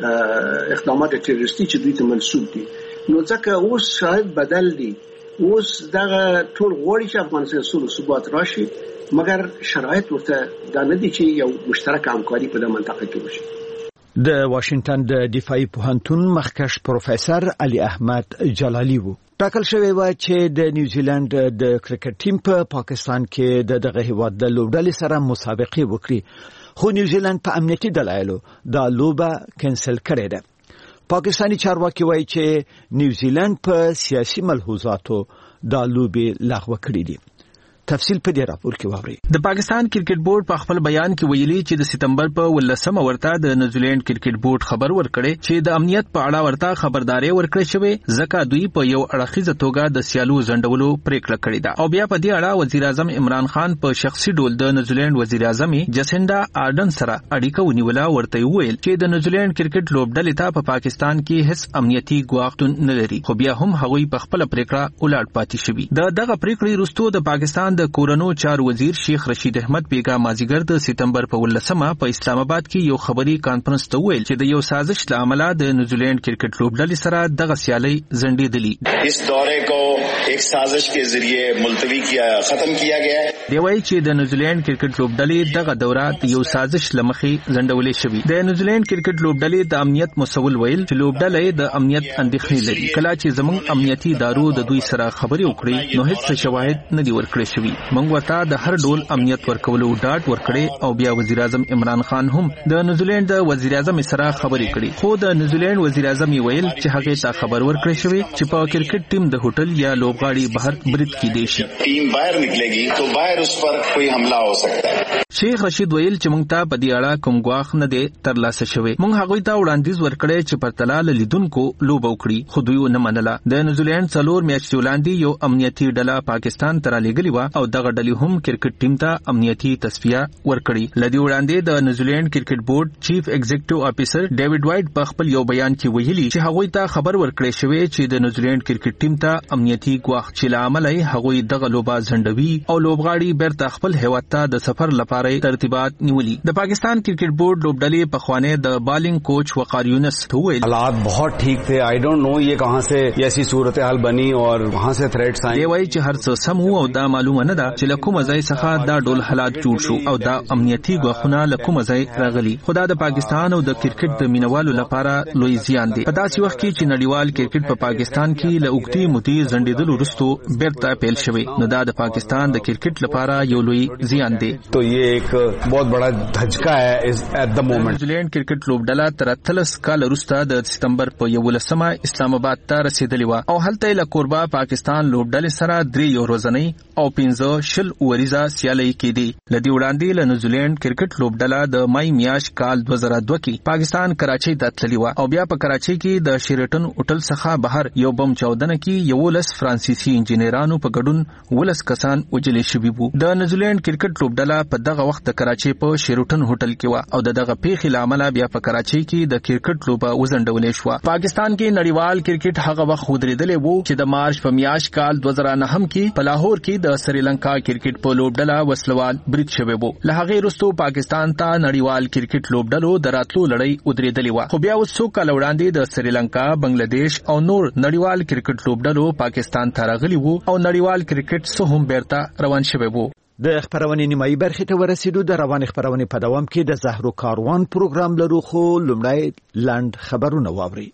اقدامات تروریستي چې دوی ته منسوب دي. نو ځکه اوس شاید بدل دي، اوس دغه ټول غواړي چې افغانستان سوله ثبات راشي، مګر شرایط ورته دا نه دي چې یو مشترک همکاري په دې منطقه کې وشي. د واشنگټن د دفاعي پوهنتون مخکښ پروفیسور علي احمد جلالي وو. ټاکل شوی و چې د نیوزیلند د کرکټ ټیم په پاکستان کې دغه هیواد د لوبډلې سره مسابقه وکړي، خو نیوزیلند په امنیتي دلایلو دا لوبه کینسل کړې ده. پاکستانی چارواکي وایي چې نیوزیلند په سیاسي ملحوظاتو دا لوبه لغوه کړې دي. تفصیل په دې راپور کې واوري. د پاکستان کرکټ بورډ په خپل بیان کې ویلي چې د سپتمبر په 18 ورته د نیوزیلند کرکټ بورډ خبر ورکړي چې د امنیت په اړه ورته خبرداري ورکړي شوی، ځکه دوی په یو اړخیزه توګه د سیالو زندولو پریکړه کړې ده. او بیا په دې اړه وزیر اعظم عمران خان په شخصي ډول د نیوزیلند وزیر اعظم جسینډا آرډن سره اړیکه ونیوله، ورته ویل چې د نیوزیلند کرکټ لوبډلې ته په پاکستان کې هیڅ امنیتي ګواښ نه لري، خو بیا هم هغوی په خپل پریکړه ولاړ پاتې شوی. دغه پریکړې وروسته د پاکستان د کورونو چارو وزیر شیخ رشید احمد بیگا مازیګر د سپتمبر په 18 په اسلام آباد کې یو خبري کانفرنس ته ویل چې د یو سازش له امله د نیوزیلند کرکټ لوبډلې سره دغه سیالي زندېدلی. اس دورې کو ایک سازش کے ذریعے ملتوی کیا ختم کیا گیا ہے. دی وایي چې د نیوزیلند کرکټ لوبډلې دغه دوره د یو سازش لمخې زندولې شوې. د نیوزیلند کرکټ لوبډلې د امنیت مسول ویل چې لوبډلې د امنیت اندېښنې لري. کله چې زموږ امنیتي ادارو د دوی سره خبرې وکړي نو هیڅ شواهد نه دي ورکړي شوی. موږ ورته د هر ډول امنیت ورکولو ډاټ ورکړي او بیا وزیر اعظم عمران خان هم د نیوزیلند د وزیر اعظم سره خبرې کړي، خو د نیوزیلند وزیر اعظم ویل چې هغه ته خبر ورکړي شوی چې په کرکټ ټیم د هوټل یا لوبغاړي بهر برید کې دی شي، ټیم بهر نکلېږي تو بهر اس پر کوئی حمله हो सकता है. شیخ رشید ویل چې موږ ته په دې اړه کوم ګواښ نه دی ترلاسه شوی. موږ هغه ته وړاندیز ورکړی چې پرتلال لیدونکو لوب وکړي، خو دوی نه منله. د نیوزیلند څلور میاشتې وړاندې یو امنیتي ډله پاکستان ته رالیږلې و او دغه ډلې هم کرکټ ټیم ته امنیتي تصفیه ورکړي. لدی وړاندې د نیوزیلند کرکټ بورډ چیف ایگزیکټیو افیسر ډیوډ وایټ په خپل یو بیان کې ویلي چې هغه ته خبر ورکړی شوی چې د نیوزیلند کرکټ ټیم ته امنیتي ګواښ چې لامل یې هغه دغه لوبه زندوي او لوبغاړي بیرته خپل هیواد ته د سفر لپاره ترتیبات نیولي. د پاکستان کرکټ بورډ لوبډلې په خوانه د بالنګ کوچ وقار یونس ته ویل حالات बहुत ठीक थे. आई डोंट नो ये कहां से ऐसी सूरत हाल बनी और वहां से थ्रेट्स आए. دی وایي چې هر څه سم او دا معلومه نه ده چې لکه مزای څخه دا ډول حالات جوړ شو او دا امنیتي ګواښونه لکه مزای راغلي. خدا د پاکستان او د کرکټ د مینوالو لپاره لوی زیان دی. په داسې وخت کې چې نړیوال کرکټ په پاکستان کې له اوږدې مودې زندېدل وروسته بیرته پیل شوی، نو دا د پاکستان د کرکټ لپاره یو لوی زیان دی. تو ये एक बहुत बड़ा धचका है at the moment. New Zealand cricket لوبډله تر 13 کال وروسته د سپتمبر په 11مه اسلام آباد ته رسیدلی و او هلته له کوربا پاکستان لوبډلې سره 3 ورځنی او 15 شل اوریزه سیالي کېدی. لدی وړاندې له نیوزیلند کرکټ لوبډله د مای میاشت کال 2002 کې پاکستان کراچۍ ته تللی و او بیا په کراچۍ کې د شیرټن هوټل څخه بهر یو بم چاودنه کې 11 فرانسیسي انجنیرانو په ګډون 11 کسان وجلې شوي وو. د نیوزیلند کرکټ لوبډله په دغه وخت د کراچۍ په شیرټن هوټل کې و او دغه پیښې لامل بیا په کراچۍ کې د کرکټ لوبه وزندولې شو. پاکستان کې نړیوال کرکټ هغه وخت ودرېدلې وو چې د مارچ په میاشت کال 2009 کې په لاهور کې د سریلانکا کرکټ په لوبډله وسلوال برید شوی وو. له هغه وروسته پاکستان ته نړیوال کرکټ لوبډلو دراتلو لړۍ ودرېدلې و. خو بیا اوس څو کال وړاندې د سریلانکا، بنگلاديش او نور نړیوال کرکټ لوبډلو پاکستان ته راغلي وو او نړیوال کرکټ څخه هم بیرته روان شوی وو. د خبرونې نیمایي برخې ته ورسېدو. د روان خبرونې په دوام کې د زهرو کاروان پروګرام لرو، خو لومړی لاند خبرونه واوري.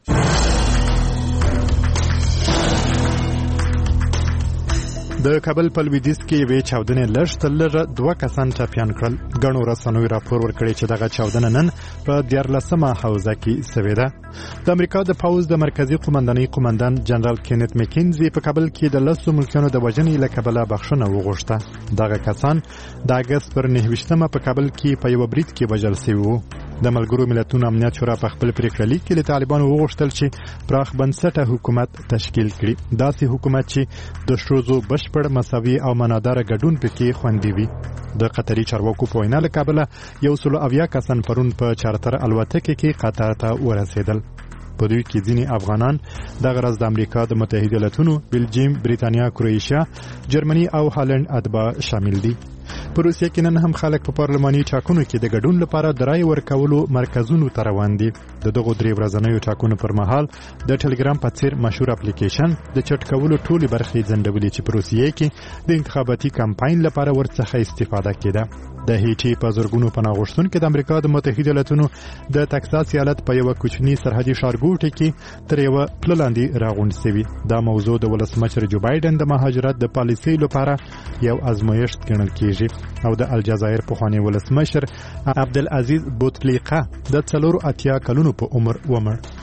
د کابل په لویدیځ کې یوې چاودنې لږ تر لږه 2 کسان ټپیان کړل. ګڼو رسنیو راپور ورکړی چې دغه چاودنه نن په 14مه حوزه کې شوې ده. د امریکا د پوځ د مرکزی قومندانۍ قومندان جنرال کینت مکینزي په کابل کې د 10 ملکیانو د وژنې له کبله بخښنه وغوښته. دغه کسان د اگست پر 9مه په کابل کې په یو برید کې وژل شوي وو. د ملګرو ملتونو امنیت شورا په خپل پریکړه لیک کې له طالبانو وغوښتل چې پراخ بنسټه حکومت تشکیل کړي، داسې حکومت چې د شوزو بشپړ مساوي او مناداره ګډون پکې خوندي وي. د قطري چارواکو په وینا له کابل 170 کسان پرون په چارتر الوتکه کې قطر ته ورسېدل. په دوی کې ځینې افغانان د غرض د امریکا د متحده ایالاتونو، بلجیم، بریتانیا، کروئیشیا، جرمني او هالند اتباع شامل دي. په روسیه کې نن هم خلک په پارلماني ټاکنو کې د ګډون لپاره د رای ورکولو مرکزونو ته روان دي. د دغو 3 ورځنیو ټاکنو پر مهال د ټلګرام په څیر مشهور اپلیکیشن د چټ کولو ټولې برخې ځنډولې چې په روسیه کې د انتخاباتي کمپاین لپاره ورڅخه استفاده کېده. د هیټي په زرګونو پناه غوښتونکو د امریکا د متحده ایالاتونو د تکساس ایالت په یو کوچني سرحدي ښارګوټي کې تر یو پل لاندې راغونډ شوی. دا موضوع د ولسمشر جو بایدن د مهاجرت د پالیسۍ لپاره یو ازمایښت ګڼل کېږي او د الجزایر پخوانی ولسمشر عبدالعزیز بوتفلیقه د 84 کلونو په عمر ومړ.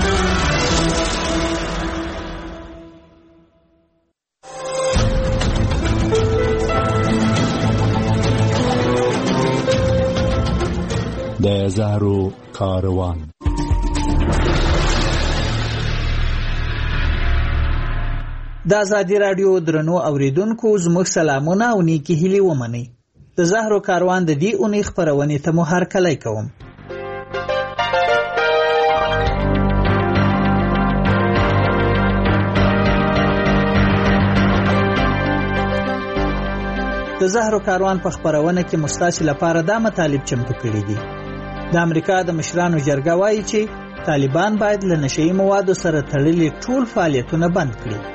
د زهرو کاروان. د ازادي رادیو درنو اوریدونکو زموږ سلامونه او نیکی هیلې ومنئ. د زهرو کاروان د دې اونۍ خپرونې ته مو هرکلی کوم. د زهرو کاروان په خپرونه کې مستاسي لپاره دا مطالب چمتو کړي دي. د امریکا د مشرانو جرګه وایي چې طالبان باید له نشئی موادو سره تړلي ټول فعالیتونه بند کړي.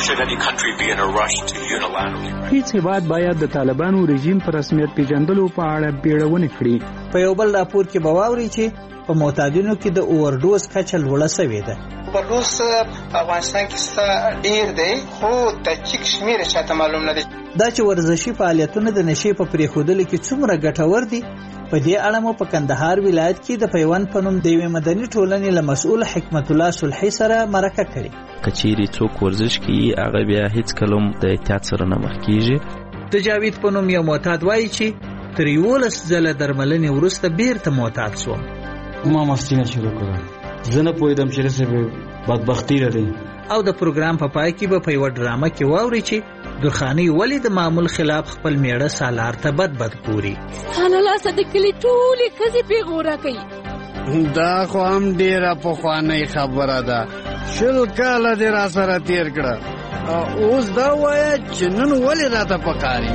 هیڅ هیواد باید د طالبانو رژیم پر رسمیت پیژندلو په اړه بیړونه کړي. په یو بل راپور کې به واوري چې په معتادینو کې د اوورډوز کچه لوړه شوې ده. اوورډوز افغانستان کې څه ډیر دی خو د چک شمیر چاته معلوم نه دی. دا چې ورزشي فعالیتونه د نشي په پریښودلو کې څومره ګټور دي، په دې اړه مو په کندهار ولایت کې د پیوند په نوم د یوې مدني ټولنې له مسؤل حکمت الله صلحي سره مرکه کړې. کچېرې څوک ورزش کوي هغه بیا هیڅ کلم د احتیاط سره نه مخ کیږي. د جاوید په نوم یو معتاد وایي چې تر 11 ځله درملنې وروسته بیرته معتاد شوم. ما مستینه شروع کړه، زه نه پوهېدم چې رسې بدبختي لري. او د پروګرام په پای کې به په یوه ډرامه کې واوري چې درخانۍ ولې د معمول خلاف خپل میړه سالار ته بد ګوري. ستا له لاسه د کلي ټولې ښځې پیغوره کوي. دا خو هم ډېره پخوانۍ خبره ده، 20 کاله دې را سره تېر کړه، اوس دا وایه چې نن ولې راته پکاري.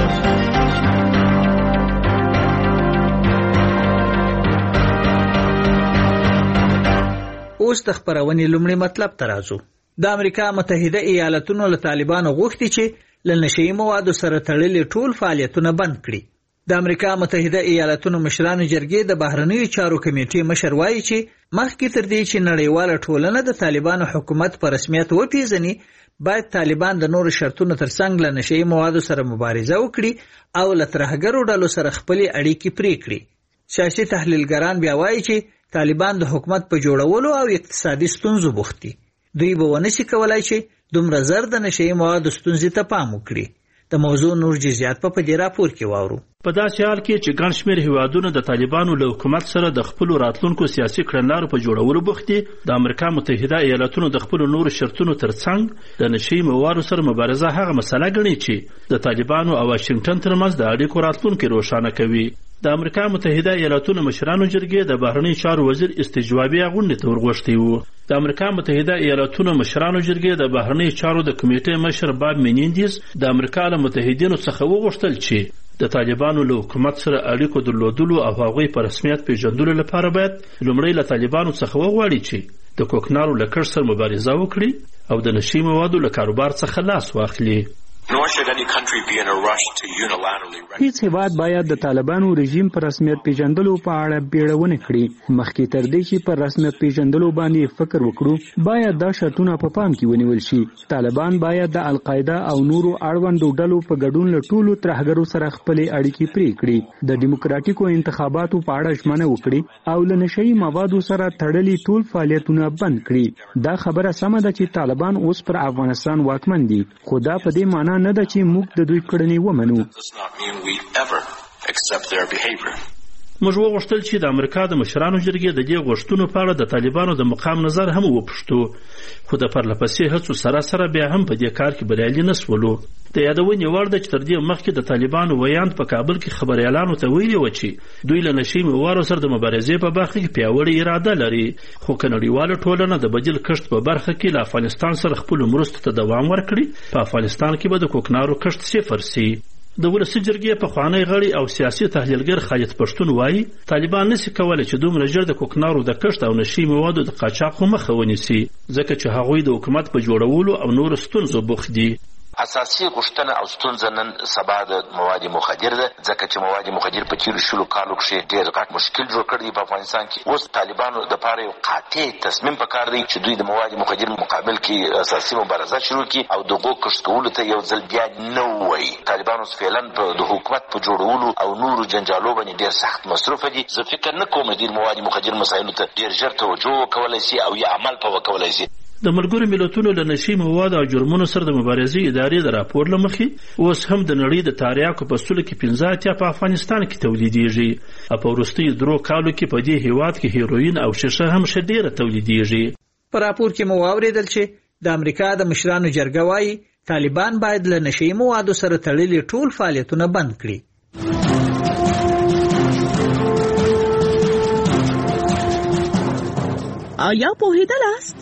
اوس د خپرونې لومړی مطلب ته راځو. د امریکا متحده ایالتونو له طالبانو غوښتي چې له نشئی موادو سره تړلي ټول فعالیتونه بند کړي. د امریکا متحده ایالاتونو مشرانو جرګې د بهرنیو چارو کمیټې مشر وایي چې مخکې تر دې چې نړیواله ټولنه د طالبانو حکومت په رسمیت وپیژني باید طالبان د نورو شرطونو ترڅنګ له نشئی موادو سره مبارزه وکړي او له ترهګرو ډلو سره خپلې اړیکې پرې کړي. سیاسي تحلیلګران بیا وایي چې طالبان د حکومت په جوړولو او اقتصادي ستونزو بوخت دي. دوی به ونشي کولای چې دومره زر د نشئی موادو ستونزې ته پام وکړي. د موضوع نور جزئیات په دې راپور کې واورو. په داسې حال کې چې ګڼ شمېر هیوادونه د طالبانو له حکومت سره د خپلو راتلونکو سیاسي کړنلارو په جوړولو بوخت دي، د امریکا متحده ایالاتونو د خپلو نورو شرطونو ترڅنګ د نشئی موادو سره مبارزه هغه مسله ګڼي چې د طالبانو او واشنګټن ترمنځ د اړیکو راتلونکي روښانه کوي. د امریکا متحده ایالاتونو مشرانو جرګې د بهرنیو چارو وزیر استجوابي غونډې ته ورغوښتي وو. د امریکا متحده ایالاتونو مشرانو جرګې د بهرنیو چارو د کمیټې مشر باب مینیندیز د امریکا له متحدینو څخه وغوښتل چې د طالبانو له حکومت سره اړیکو درلودلو او هغوی په رسمیت پیژندلو لپاره باید لومړی له طالبانو څخه وغواړي چې د کوکنارو له کښت سره مبارزه وکړي او د نشئی موادو له کاروبار څخه لاس واخلي. هیڅ هیواد باید د طالبانو رژیم پر رسمیت پیژندلو په اړه بیړونه کړي. مخکې تر دې چې پر رسمیت پیژندلو باندې فکر وکړو باید دا شرطونه په پام کې ونیول شي. طالبان باید د القاعده او نورو اړوندو ډلو په ګډون له ټولو ترهګرو سره خپلې اړیکې پرې کړي، د دیموکراتیکو انتخاباتو په اړه ژمنه وکړي او له نشئی موادو سره تړلي ټول فعالیتونه بند کړي. دا خبره سمه ده چې طالبان اوس پر افغانستان واکمن دي، خو دا په دې معنی نه ده چې موږ د دوی کړنې ومنو. موږ وغوښتل چې د امریکا د مشرانو جرګې د دې غوښتنو په اړه د طالبانو د مقام نظر هم وپوښتو، خو د پرلپسې هڅو سره سره بیا هم په دې کار کې بریالي نه شولو. د یادونې وړ ده چې تر دې مخکې د طالبانو ویاند په کابل کې خبریالانو ته ویلي و چې دوی له نشئی موادو سره د مبارزې په برخه کې پیاوړې اراده لري، خو که نړیواله ټولنه د بدیل کښت په برخه کې له افغانستان سره خپلو مرستو ته دوام ورکړي، په افغانستان کې به د کوکنارو کښت صفر سي. د ولسي جرګې پخوانی غړی او سیاسي تحلیلګر خالد پښتون وایي طالبان نشي کولای چې دومره ژر د کوکنارو د کښت او نشئی موادو د قاچاق مخه ونیسي، ځکه چې هغوی د حکومت په جوړولو او نورو ستونزو بوخت دي. اساسي غوښتنه او ستونزه نن سبا د مواد مخدر ده، ځکه چې مواد مخدر په تیرو شلو کالو کې ډېر غټ مشکل جوړ کړی په افغانستان کې. اوس طالبانو د پاره یو قاطع تصمیم پکار دی چې دوی د مواد مخدر مقابل کې اساسي مبارزه شروع کړي او دغه کښت کولو ته یو ځل بیا نه وایي. طالبانو فعلا د حکومت په جوړولو او نورو جنجالو باندې ډېر سخت مصروف دي. زه فکر نه کوم چې مواد مخدر مسایلو ته ډېر ژر توجه وکولای شي او یا عمل په وکولای شي. د ملګرو ملتونو له نشئی موادو او جرمونو سره د مبارزې ادارې د راپور له مخې اوس هم د نړۍ د تریاکو په سلو کې 15 په افغانستان کې تولیدېږي او په وروستیو 3 کالو کې په دې هیواد کې هیروین او شیشه هم ښه ډېره تولیدېږي. په راپور کې مو واورېدل چې د امریکا د مشرانو جرګه وایي طالبان باید له نشئی موادو سره تړلي ټول فعالیتونه بند کړي. آیا پوهېدلاست؟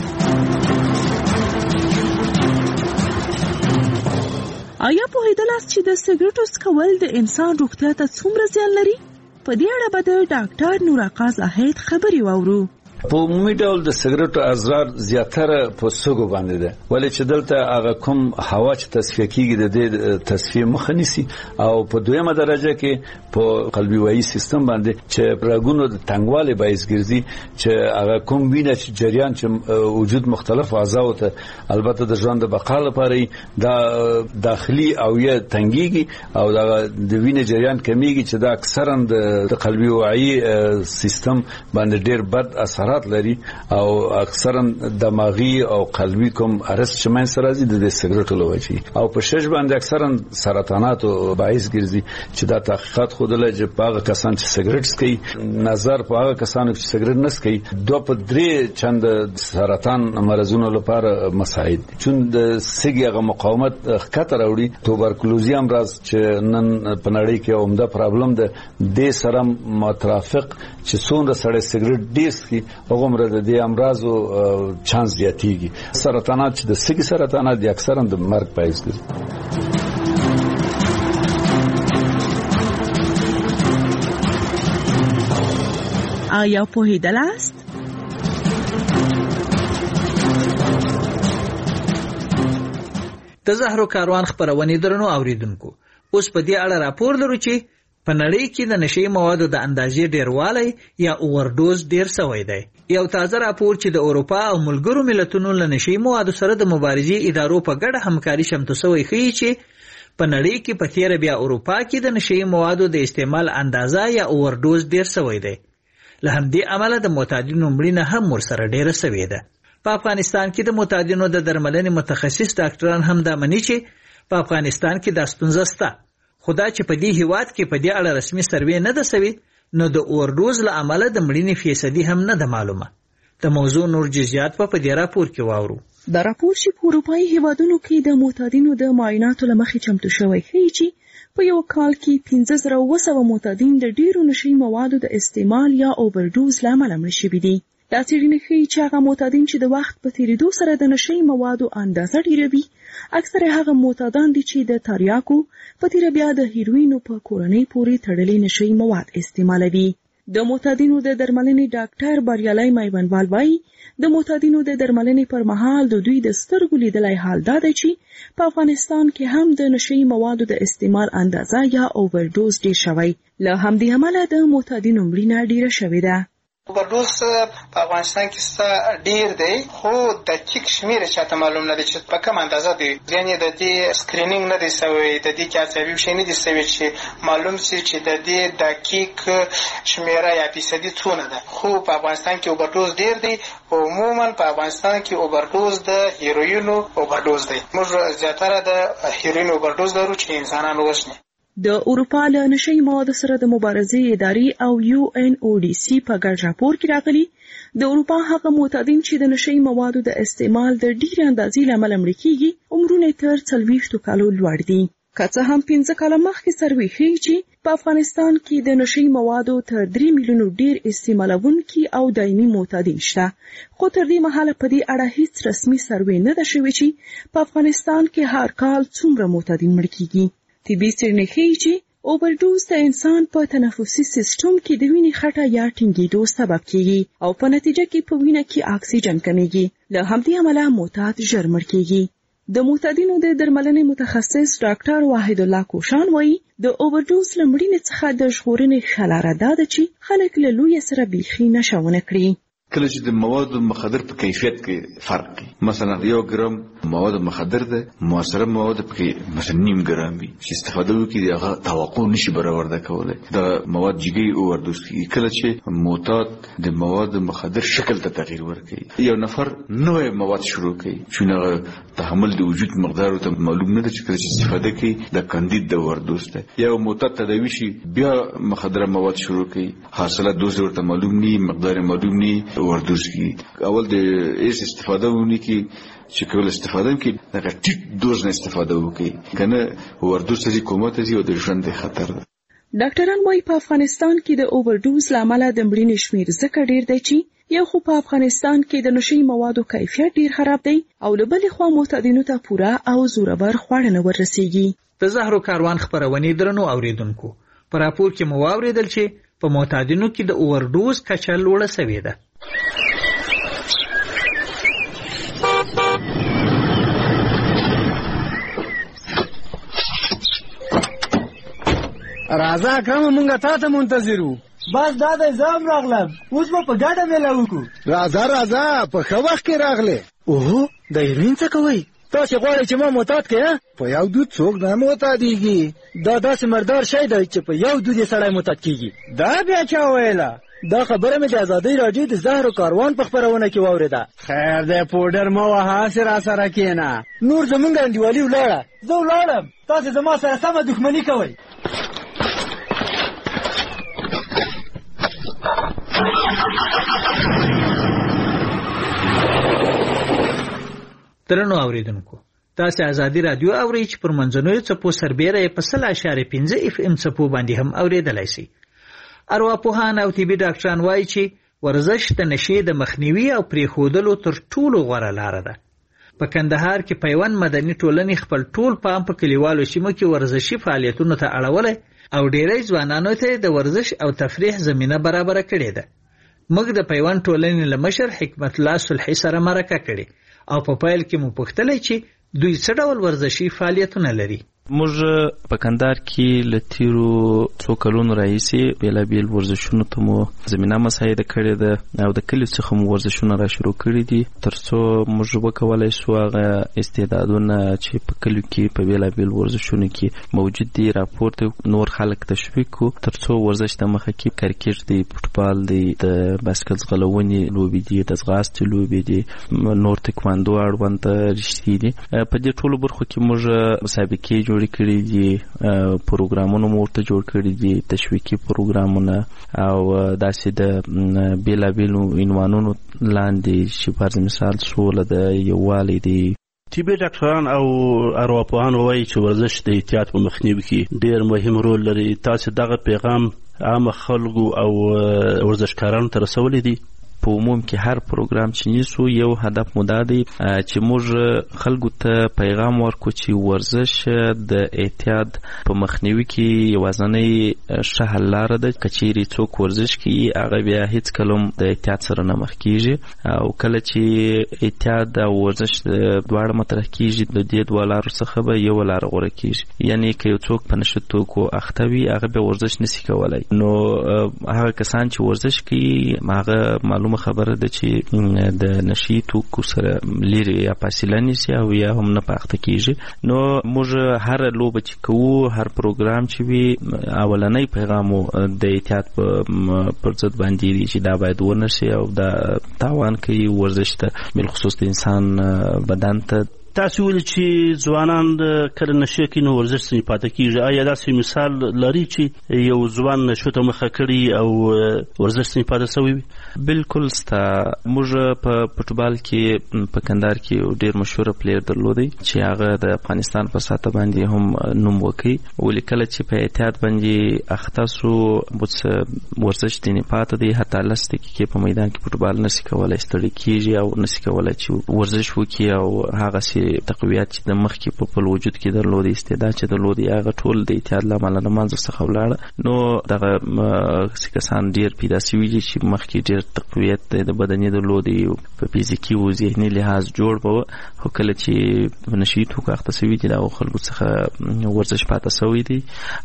آیا پوهېدلاست چې د سګرټو څکول د انسان روغتیا ته څومره زیان لري؟ په دې اړه به د ډاکټر نور آقا زاهد خبرې واورو. په عمومي ډول د سګرټو اضرار زیاتره په سږو باندې ده، ولې چې دلته هغه کوم هوا چې تصفیه کیږي د دې تصفیه مخه نیسي، او په دویمه درجه کې په قلبي وایي سیستم باندې چې رګونو د تنګوالي باعث ګرځي چې هغه کوم وینه چې جریان چې وجود مختلف اعضاء ته البته د ژوند د بقا لپاره دا داخلي او یا تنګيږي او د وینې جریان کمیږي چې دا اکثرا د قلبي وایي سیستم باندې ډېر بد اثرات لري او اکثرا دماغي او قلبي کوم ارس چې من سره راځي د سګرټو لوجي او په شش باندې اکثرا سرطاناتو باعث ګرځي چې دا تحقیقات خودله چې هغه کسان چې سګرټ څکي نظر په هغه کسانو چې سګرټ نه څکي 2-3 چند سرطان مرزونو لپاره مساعد دي. چون د سګي مقاومت خطر راوړي توبرکلوزي امراض چې نن په نړۍ کې عمده پرابلم ده د سره مترافق چې څومره سړی سګرټ ډیس کی هغه مراد دي امراضو چانس زیاتېږي. سرطانات چې د سګي سرطانات دي اکثرا د مرګ باعث دي. آیا پوهېدلاست؟ د زهرو کاروان خبرونه درنو اوریدونکو اوس په دې اړه راپور لرو چې په نړۍ کې د نشي موادو د اندازې ډیروالی یا اوورډوز ډیر شوی دی. یو تازه راپور چې د اروپا او ملګرو ملتونو له نشي موادو سره د مبارزې ادارو په ګډه همکاري شمته شوی ښیي چې په نړۍ کې په تیر بیا اروپا کې د نشي موادو د استعمال اندازه یا اوورډوز ډیر شوی دی. له همدې امله د معتادینو مړینه هم ورسره ډیره شوې ده. په افغانستان کې د معتادینو د درملنې متخصص ډاکټران هم دا مني چې په افغانستان کې د ستونزه شته، خو دا چې په دې هیواد کې په دې اړه رسمي سروې نه ده شوې، نو د اوورډوز له امله د مړینې فیصدي هم نه ده معلومه. د موضوع نور جزئیات په دې راپور کې واورو. دا راپور چې په اروپایي هیوادونو کې د معتادینو د معایناتو له مخې چمتو شوی ښیي چې په یو کال کې 15,200 معتادین د ډیرو نشي موادو د استعمال یا اوورډوز له امله مړه شوي دي. دا څېړنې ښیي چې هغه معتادین چې د وخت په تیریدو سره د نشي موادو اندازه ډیروي، اکثره هغه معتادان دي چې د تریاکو په تیر بیا د هیروینو په کورنۍ پورې تړلې نشي مواد استعمالوي. د معتادینو د درملنې ډاکټر بریالي میوندوال وایي د معتادینو د درملنې پر مهال د دوی د سترګو لیدلی حال دا دی چې په افغانستان کې هم د نشي موادو د استعمال اندازه یا اوورډوز ډیر شوی. له همدې امله د معتادینو مړینه ډیره شوې ده. اوورډوز په افغانستان کې ستا ډیر دی، خو د دقیق شمیر چاته معلوم نه دی چې په کوم اندازه دی. یعنی د دې سکرینینګ نه دی شوی، د دې کې عصبي شي نه دی شوی چې معلوم شي چې د دې دقیق شمیره یا فیصدي څونه ده. خو په افغانستان کې اوورډوز ډیر دی. عموما په افغانستان کې اوورډوز د هیروینو اوورډوز دی. موږ زیاتره د هیروین اوورډوز لرو چې انسانان وژني. د اروپا له نشي موادو سره د مبارزې ادارې او UNODC په ګډ راپور کې راغلي د اروپا هغه معتادین چې د نشي موادو د استعمال د ډیر اندازې له امله مړه کیږي عمرونه تر 40 کالو لوړ دي. که څه هم 15 کاله مخکې سروې ښیي چې په افغانستان کې د نشي موادو تر 3 میلیونو ډیر استعمالونکي او دایمي معتادین شته، خو تر دې مهاله په دې اړه هیڅ رسمي سروې نه ده شوې چې په افغانستان کې هر کال څومره معتادین مړه کیږي. طبي څېړنې ښیي چې اوورډوز د انسان په تنفسي سیستم کې د وینې خټه یا ټینګېدو سبب کیږي او په نتیجه کې په وینه کې اکسیجن کمیږي. له همدې امله معتاد ژر مړ کیږي. د معتادینو د درملنې متخصص ډاکټر واحد الله کوشان وایي د اوورډوز له مړینې څخه د ژغورنې ښه لاره دا ده چې خلک له لویه سره بیخي نشه ونه کړي. کله چې د مواد مخدر په کیفیت کې فرق کوي، مثلا 1 ګرام مواد مخدر ده، موثره مواد په مثلا 0.5 ګرام وي چې استفاده وکړي هغه توقع نشي برآورده کولای. د مواد جګي اوورډوز کیږي. کله چې معتاد د مواد مخدر شکل ته تغییر ورکړي، یو نفر نوې مواد شروع کوي چې هغه تحمل د وجود مقدار ته معلوم نه ده چې کله چې استفاده کوي د کاندید د اوورډوز ده. یا معتاد تداوی شي بیا مخدره مواد شروع کوي، حاصله دوز ورته معلوم ني، مقدار معلوم ني، اوورډوز کی. اول د ایس استفاده ونی کی چې کول استفاده کی دغه ټیټ دوز نه استفاده وکي کنه اوورډوز ته کومه ته یو د ژوند خطر ده. ډاکټران وايي په افغانستان کې د اوورډوز لامل د مړینې شمیر ځکه ډیر دی چې یو خو په افغانستان کې د نشي موادو کیفیت ډیر خراب دی او له بلې خوا معتادینو ته پوره او زورور خواړه نه ورسیږي. د زهرو کاروان خبرونه درنو اوریدونکو په راپور کې مو واوریدل چې په معتادینو کې د اوورډوز کچه لوړه شوې ده. راځه اکرم مونږه تا ته منتظرو. بس دا د زام راغلم، اوس به په ګډه میله وکړو. راځه په ښه وخت کې راغلې. اوهو د هیروین څه کوئ؟ تاسې غواړئ چې ما معتاد کړئ؟ په یو دود څوک نه معتادېږي. دا داسې مردار شی دی چې په یو دود یې سړی معتاد کېږي. دا بیا چا ویله؟ دا خبره مې د ازادۍ راډیو د زهرو کاروان په خپرونه کې واورېده. خیر دی پوډر مه وهه، هسې راسره کښېنه. نور زمونږ انډیوالي ولاړه، زه ولاړم، تاسې زما سره سمه دښمني کوئ. درنو اوریدونکو، تاسو ازادي رادیو اورئ چې پر منځنوي څپو سربېره په 0.5 FM څپو باندې هم اوریدلای شئ. ارواپوهان او طبي ډاکټران وایي چې ورزش د نشي د مخنیوي او پریښودلو تر ټولو غوره لاره ده. په کندهار کې پیوند مدني ټولنې خپل ټول پام په کلیوالو سیمو کې ورزشي فعالیتونو ته اړولې او ډېری ځوانانو ته د ورزش او تفریح زمينه برابر کړې ده. موږ د پیوند ټولنې لمشر حکمت الله صلحي سره مرکه کړې او په پیل کې مو پوښتلې چې دوی څه ډول ورزشي فعالیتونه لري. موږ په کندهار کې له تیرو څو کلونو راهیسې بېلابېل ورزشونو ته مو زمینه مساعده کړې ده او د کلي څخه مو ورزشونه را شروع کړي دي تر څو موږ وکولی شو هغه استعدادونه چې په کلیو کې په بېلابېل ورزشونو کې موجود دي راپورته نور خلک تشویق کړو تر څو ورزش ته مخه کې کرکټ دی، فوټبال دی، د باسکټ ځغلونې لوبې دي، د ځغاستې لوبې دي، نور تکواندو اړوند رشتې دي. په دې ټولو برخو کې موږ مسابقې جوړې کړې دي، پروګرامونه مو ورته جوړ کړي دي، تشویقي پروګرامونه او داسې د بېلابېلو عنوانونو لاندې چې فرض مثال سوله د یووالي دی. طبي ډاکټران او ارواپوهان وایي چې ورزش د احتیاط په مخنیوي کې ډېر مهم رول لري. تاسو دغه پیغام عام خلکو او ورزشکارانو ته رسولی دي؟ په عموم کې هر پروګرام چې نیسو یو هدف مو دا دی چې موږ خلکو ته پیغام ورکو چې ورزش د احتیاط په مخنیوي کې یوازینۍ ښه حل لاره ده. که چیرې څوک ورزش کوي هغه بیا هیڅکله هم د احتیاط سره نه مخ کېږي او کله چې احتیاط او ورزش دواړه مطرح کېږي د دې دوه لارو څخه به یوه لاره غوره کېږي. یعنې که یو څوک په نشه توکو اخته وي هغه بیا ورزش نشي کولی. نو هغه کسان چې ورزش کوي هغه معلومه خبره ده چې د نشي توکو سره لري یا فاصله نیسي او یا هم نه پاخته کېږي. نو موږ هر لوبه چې کوو هر پروګرام چې وي اولنی پیغام د احتیاط پر ضد باندې دی چې دا باید ونشي او دا تاوان کوي ورزش ته بالخصوص د انسان بدن ته. تاسو ویل چې ځوانان کله نشه کوي نو ورزش څنګه پاتې کېږي؟ آیا داسې مثال لري چې یو ځوان نشو ته مخه کړي او ورزش څنګه پاتې شوی وي؟ بالکل ستا. موږ په فوټبال کې په کندهار کې ډېر مشهوره پلیر درلودی چې هغه د افغانستان په ساحه باندې هم نوم وکړي. ولې کله چې په احتیاط باندې اخته سو ورزش ځینې پاتې دی، حتی لس دقیقې په میدان کې فوټبال نشي کولی، ستړی کېږي او نشي کولی چې ورزش وکړي او هغه تقویات چې د مخکې په خپل وجود کې درلودي، استعداد چې درلودي هغه ټول د احتیاط له امله له منځه څخه ولاړه. نو دغه کسان ډېر پیدا شوي دي چې مخکې ډېر تقویت د بدني درلودي په فزیکي او ذهني لحاظ جوړ به، خو کله چې په نشي توکو اخته شوي دي د هغو خلکو څخه ورزش پاته شوی دی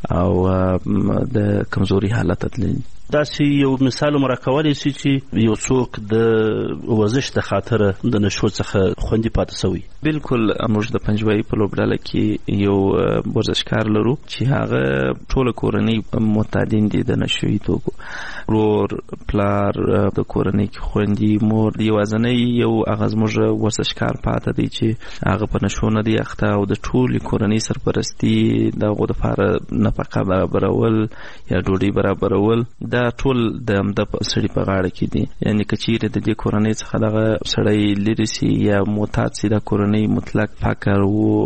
او د کمزوري حالت تللی. داسې یو مثال مو راکولی شي چې یو څوک د ورزش د خاطره د نشو څخه خوندي پاته شوی؟ بالکل. موږ د پنجوایي په لوبډله کې یو ورزشکار لرو چې هغه ټوله کورنۍ معتادین دي د نشوي توکو، ورور، پلار، د کورنۍ کې خوندي، مور. یوازینی یو هغه زموږ ورزشکار پاته دی چې هغه په نشو نه دی اخته او د ټولې کورنۍ سرپرستي د هغو دپاره نفقه برابرول یا ډوډۍ برابرول دا ټول د همده سړي په غاړه کې دي. یعنې که چیرې د دې کورنۍ څخه دغه سړی لرې سي یا معتاد سي، دا کورنۍ مطلق فقر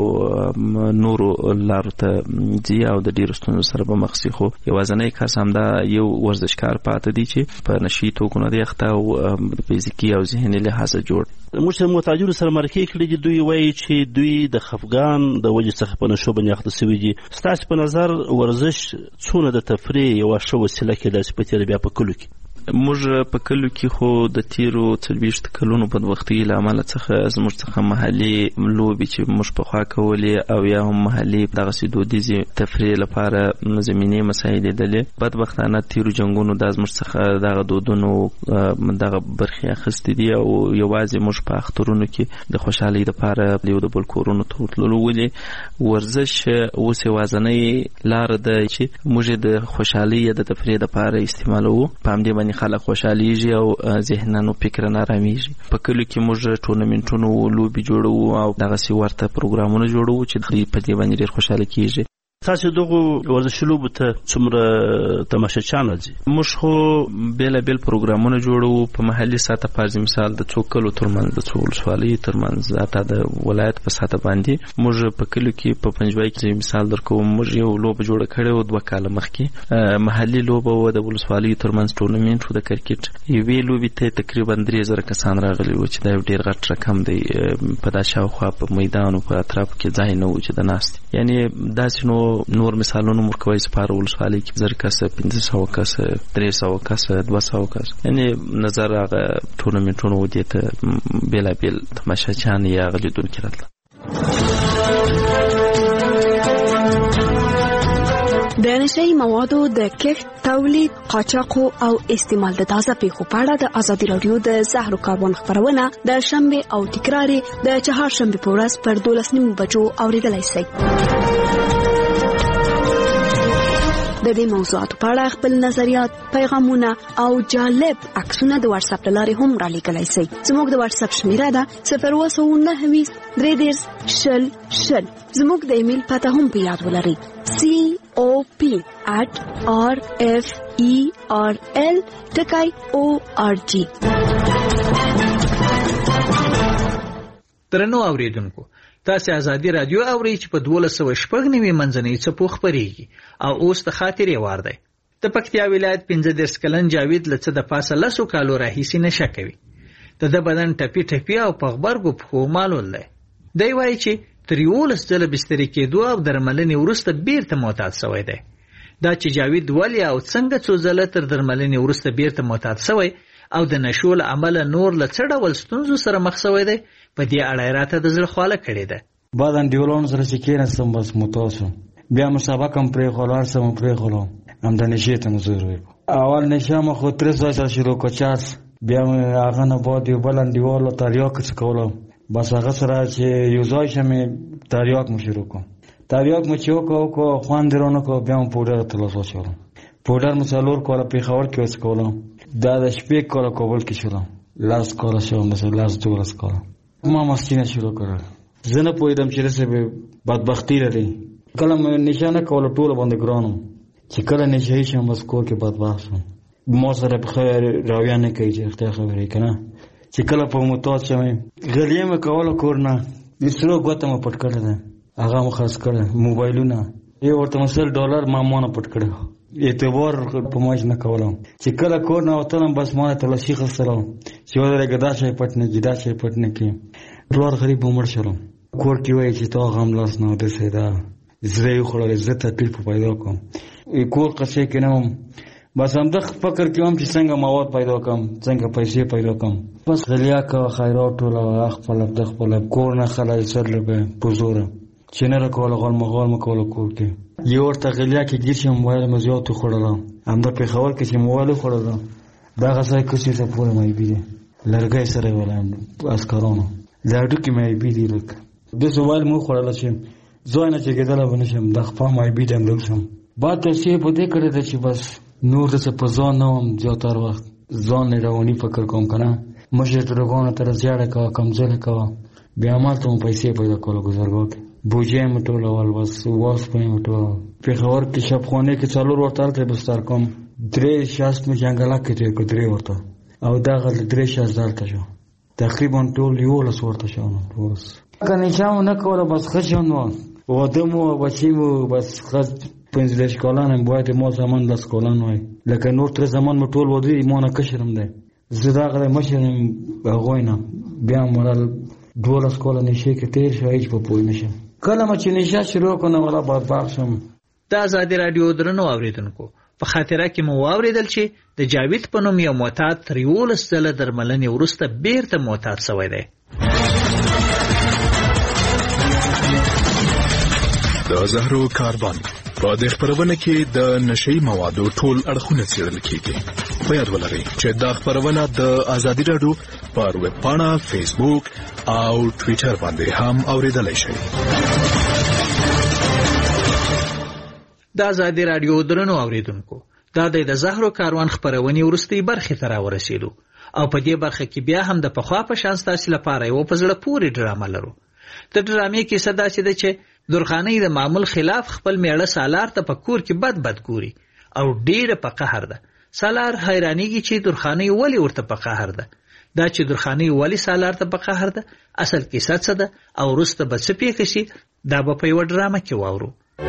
و نورو لارو ته ځي او د ډېرو ستونزو سره به مخ سي. خو یوازینی کس همدا یو ورزشکار پاته دی چې په نشي توکو نه دی اخته او د فزیکي او ذهني لحاظه جوړ. موږ چې معتادینو سره مرکې کړي دي دوی وایي چې دوی د خفګان د وجې څخه په نشو باندې اخته شوي دي. ستاسو په نظر ورزش څونه د تفریح یوه ښه وسیله کېدای شي په تېره بیا په کلو کې؟ موږ په کلو کې خو د تیرو 40 کلونو بدبختۍ له امله څخه زموږ څخه محلي لوبې چې موږ پخوا کولې او یا هم محلي دغسې دودیزې تفریح لپاره زمینې مساعدې دلې، بدبختانه تیرو جنګونو دا زموږ څخه دغه دودونو دغه برخې اخیستې دي او یوازې موږ په اخترونو کې د خوشحالۍ دپاره یو د بل کورونو ته ورتللو. ولې ورزش اوس یوازینۍ لاره ده چې موږ د خوشحالۍ یا د تفریح دپاره استعمالوو. په همدې باندې خلک خوشحالیږي او ذهنن او فکرن آرامیږي. په کلو کې موږ ټورنمنټونو لوبې جوړوو او دغسې ورته پروګرامونه جوړوو چې په دې باندې ډېر خوشحاله کېږي. تاسو دغه ورزشي لوبو ته څومره تماشچیان راځي؟ موږ خو بېلابېل پروګرامونه جوړوو په محلي سطحه، فرض مثال د څو کلو ترمنځ، د څو ولسوالیو ترمنځ، حتی د ولایت په سطحه باندې. موږ په کلو کې په پنجوایي کې مثال درکوم، موږ یو لوبه جوړه کړې وه 2 کاله مخکې، محلي لوبه وه د ولسوالیو ترمنځ ټورنمنټ و د کرکټ. یوې لوبې ته تقریبا 3000 کسان راغلي وو چې دا یو ډېر غټ رقم دی. په دا شاوخوا په میدان او په اطرافو کې ځای نه و چې د ناستې. یعنې داسې نور مثالونه مرکوي سپاره ولسوالۍ کې 1000 کسه، 500 کسه، 300 کسه، 200 کسه. یعنې نظر هغه ټورنمنټونو دې ته بېلابېل تماشچیان یا هغه لیدونکي راتله. د نشئی موادو د کښت، تولید، قاچاق او استعمال د تازه پیښو په اړه د ازادي رادیو د زهرو کاروان خبرونه د شنبه او تکرار د چهارشنبه په ورځ پر 12:30 بجو اوریدلای شئ. د دې موضوعاتو په اړه خپل نظریات، پیغامونه او جالب عکسونه د واتس اپ لارې هم را لیږلای شئ. زموږ د واتس اپ شمیره ده 029233000. زموږ د ایمیل پته هم په یاد ولرئ: cop@rferl.org. درنو اوریدونکو، تاسو ازادي رادیو اورئ چې په 1290 منځنۍ څپو خبريږي او اوس د خاطرې وار دی. د پکتیا ولایت 15 کلن جاوید لڅ د پاسه لسو کالو راهیسي نشه کوي. د بدن ټپي ټپي او په خبرګو په معلول دی. دی وایي چې تر 11 ځله بسترې کېدو او درملنې وروسته بیرته معتاد شوی دی. دا چې جاوید ولی او څنګه څو ځله تر درملنې وروسته بیرته معتاد شوی او د نشول عمل نور لڅړه ول ستونزو سره مخ شوی دی، په دې اړه راته د زړه خواله کړې ده. بعد انډیولون سره چې کېناستم بس متوسم بیا مسابقه هم پرې خولار سم پرې خولو هم د نشې ته مزور وي. اول نشه ما خو 3 سال شروع کو چاس بیا هغه نه بعد یو بل انډیول تاریاک څه کولم بس هغه سره چې یو ځای شمه تاریاک مو شروع کو تاریاک مو چې کو خوان درونه کو بیا په پوډر تلوسو شروع پوډر مسالور کوله په خور کې وس کولم دا د شپې کوله کوبل کې شروع لاس کوله شو مثلا لاس دولس کوله ما مسکینه شروع کړل. زنه پویدم چې رسې بدبختی لري کله مې نشانه کوله ټول باندې ګرانم چې کله نشي شم بس کور کې بدبخت شم. مو سره په خیر راویا نه کوي چې اختیار خبرې کنه چې کله په متوت شم غلیه مې کوله کور نه وسرو غوته مې پټ کړل هغه مې خاص کړل موبایلونه یو ورته $100 ما مونږ پټ کړل اعتبار په ماج نه کولم چې کله کور نه وتلم بس ما ته لشي خسرم چې ولر غدا شي پټ نه کیدا شي پټ نه کی ټول غریب عمر شلم کور کې وای چې تو غم لاس نه ده سیدا زړه یو خړل عزت تکلیف پیدا کوم کور قصې کینم بس هم د فکر کوم چې څنګه مواد پیدا کوم څنګه پیسې پیدا کوم بس غلیا کا خیرات ټول خپل د خپل کور نه خلای سر لبه پوزوره چې نه راکول غول مغول مکول کور کې یو ورته غلیا کې ګیشم موبایل مزیات خړلم هم د پیښور کې چې موبایل خړلم دا غسای کوشي ته پوره مې بيدي لرګي سره ولم اسکرونو لاډو کې مې بيدي لک د سوال مو خړل شم زوینه چې ګدل ونشم د خپل مې بيدم لوسم بعد ته سی په دې کړه چې بس نور څه په ځان نوم زیاتره وخت ځان نه رواني فکر کوم کنه مشه ترغونه تر زیاده کا کمزوري کا بیا ما ته پیسې پیدا کول گزارګو بوجه مټول اول بس واس په مټو په خبر کې شپخونه کې څلور ورته ته بستر کوم درې شاست مې جنگلا کې ته درې ورته او دا غل درې شاست درته شو تقریبا ټول یو له ورته شو ورس کنه شاو نه کوله بس خشونو ودمو بچیمو بس خد 15 کالان باید ما زمان لاس کالان وای لکه نور تر زمان مټول ودی مونږه کشرم ده زدا غره مشرم غوینه بیا مورال 12 کال نشي کې تیر شوی په پوی نشه کله چې نشه شروع کنه ولا بدبخت شم. د ازادي رادیو درنو اوریدونکو په خاطره کې مو اوریدل چې د جاوید په نوم یو معتاد 13 ځله درملنې وروسته بیرته معتاد شوی دی. د زهرو کاروان په دې خبرونه کې د نشئی موادو ټول اړخونه څېړل کیږي. په یاد ولرئ چې دا خبرونه د ازادي رادیو پر ویب پاڼه، فیسبوک او ټوئیټر باندې هم اوریدلای شئ. د ازادي رادیو درنو اوریدونکو دا د زهرو کاروان خبرونه ورستي برخه ته راورسېدو او په دې برخه کې بیا هم د پخوا په شان ستاسو لپاره یو په زړه پورې ډرامه لرو. د ډرامې کې صدا چې د درخانۍ د معمول خلاف خپل میړه سالار ته په کور کې بد ګوري او ډیره په قهر ده. سالار حیرانېږي چې درخانۍ ولی ورته په قهر ده. دا چې درخانۍ ولی سالار ته په قهر ده اصل کیسه څه ده او وروسته به څه پیښ شي دا به په یو ډرامه کې واورو.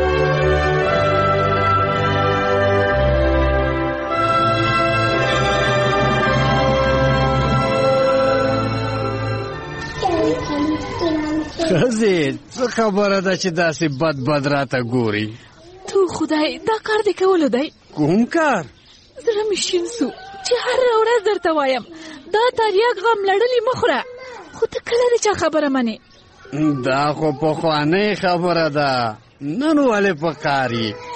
خزید څه خبره ده چې داسې بد راته ګوري؟ تو خدای دا کار دې کولو دی؟ کوم کار؟ زړه مې شین سو چې هر ورځ درته وایم دا تریاک غم لړلې مخوره، خو ته کله د چا خبره منې؟ دا خو پخوانۍ خبره ده، نن ولې په کار یې؟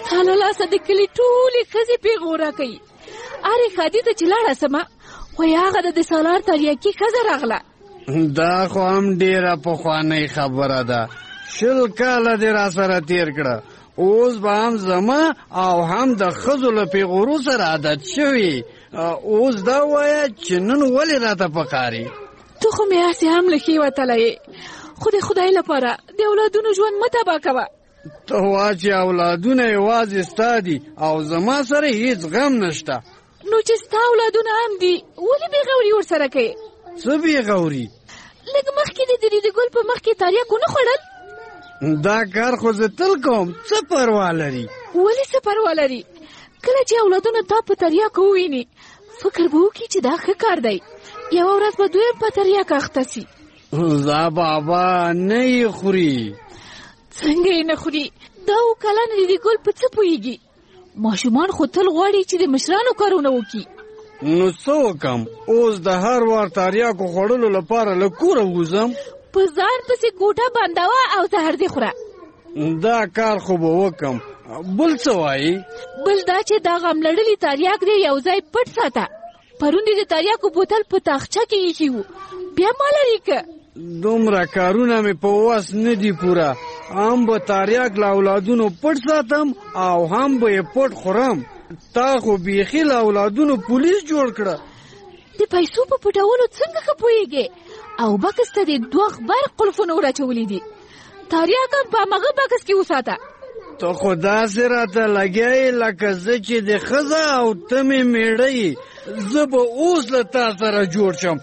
ستاله لاسه د کلي ټولې ښځې پیغوره کوي. ارې ښادي ته چې لاړه سمه وایي هغه د سالار تریاکي ښځه راغله. دا خو هم ډېره پخوانۍ خبره ده. 20 کاله دې را سره تېر کړه. اوس به هم زما او هم د ښځو له پیغورو سره عادت شوي. اوس دا وایه چې نن ولې راته پکاري؟ تو خو مې هسې هم له ښې وتلی یې، خو د خدای لپاره د اولادونو ژوند مه تباه کوه. ته وا چې اولادونه یوازې ستا دي او زما سره هیڅ غم نشته. نو چې ستا اولادونه هم دي ولې بېغوري ورسره کوې؟ څه بېغوري؟ لږ مخکې د ریډي ګل په مخ کې تریاک ونه خوړل؟ دا کار خو زه تل کوم، څه پروا لري؟ ولې څه پروا لري؟ کله چې اولادونه تا په تریاکو وویني فکر به وکړي چې دا ښه کار دی، یوه ورځ به دوی په تریاک اخته سي. زه بابا نه یې خوري. څنګه یې نه خوري؟ دا اووه کلن ریډي ګل په څه پوهېږي؟ ماشومان خو تل غواړي چې د مشرانو کارونه وکړي. نو څه وکم؟ اوس د هر وار تریاکو خوړلو لپاره له کوره ووځم؟ په ځان پسې ګوټه بندوه او زهر دې خوره. دا کار خو به وکم. بل څه وایي؟ بل دا چې دا غم لړلي تریاک دې یو ځای پټ ساته. پرون دې د تریاکو بوتل په تاخچه کې ایښي وو، بیا ما لرې که. دومره کارونه مې په وس نه دي پوره. هم به تریاک له اولادونو پټ ساتم او هم به یې پټ خورم. تا خو بیخي له اولادونو پولیس جوړ کړه. د پیسو په پټولو څنګه ښه پوهېږې؟ او بکس ته دې 2 غبر قلفونه وراچولي دي. تریاک هم په همغه بکس کې وساته. ته خو داسې راته لګیایې لکه زه چې د ښځه او ته مې مېړه یې. زه به اوس له تا سره جوړ شم.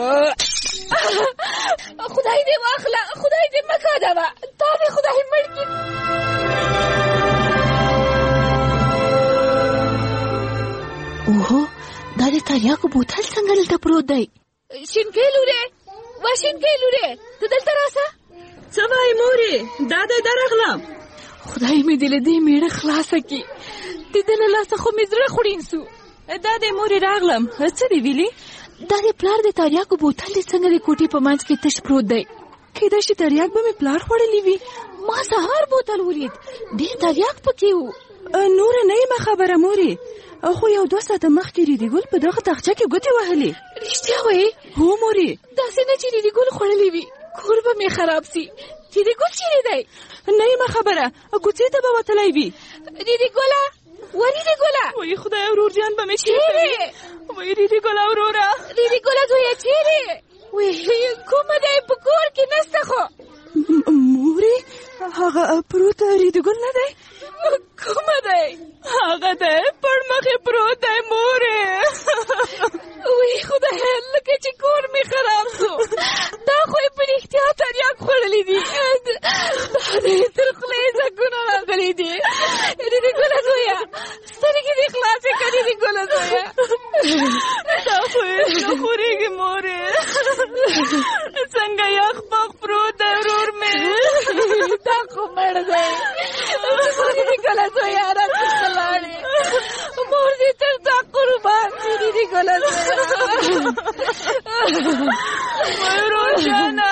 خدای دې واخله، خدای دې مه کاږه، تا دې خدای مړ کړي. اوهو دا د تریاکو بوتل څنګه دلته پروت دی؟ شینکۍ لورې، وا شینکۍ لورې، ته دلته راسه. څه وایې مورې؟ دا دی درغلم. خدای مې دې له دې مېړه خلاصه کړي. د ده له لاسه خو مې زړه خوړین سو. دا دی مورې راغلم. څه دې ویلي؟ دا د پلار د تریاکو بوتل دې څنګه د کوټې په منځ کې تش پروت دی. کیدای شي تریاک به مې پلار خوړلی وي. ما سهار بوتل ولید، ډېر تریاک پکې و. نوره نه یم خبره مورې، خو یو 2 ساعته مخکې ریډي ګل په دغه تاخچه کې ګوتې وهلې. رښتیا وایې؟ هو مورې. داسې نه چې ریډي ګل خوړلی وي، کور به مې خراب سي. ریډي ګل چیرې دی؟ نه یم خبره، کوڅې ته به وتلی وي. ریډي ګله، وا ریډي ګله، وایي خدای ورور جان به مې چیرې؟ وایي ریډي ګله وروره، ریډي ګله زویه چیرې؟ وایي کومه دی؟ په کور کې نسته خو. مورې هغه پروت ریډي ګل نه دی؟ کومه دی؟ هغه دی پړ مخې پروت دی مورې. وی خدای لکه چې کور مې خراب سو. دا خو یې په رښتیا تریاک خوړلی دي. دا دی تر خولې ځګونه راغلي دي. ریډي ګله زویه سترګې دې خلاصې کړه. ریډي ګله زویه دا خو یې نه خورېږي مورې. څنګه یخ پخ پروت دی ورور مې. دا خو مړ دی. ریډي ګله زویه راڅخه لاړې. مور دې تر تا قربان شي. ریډي ګله زویه ورور جانه.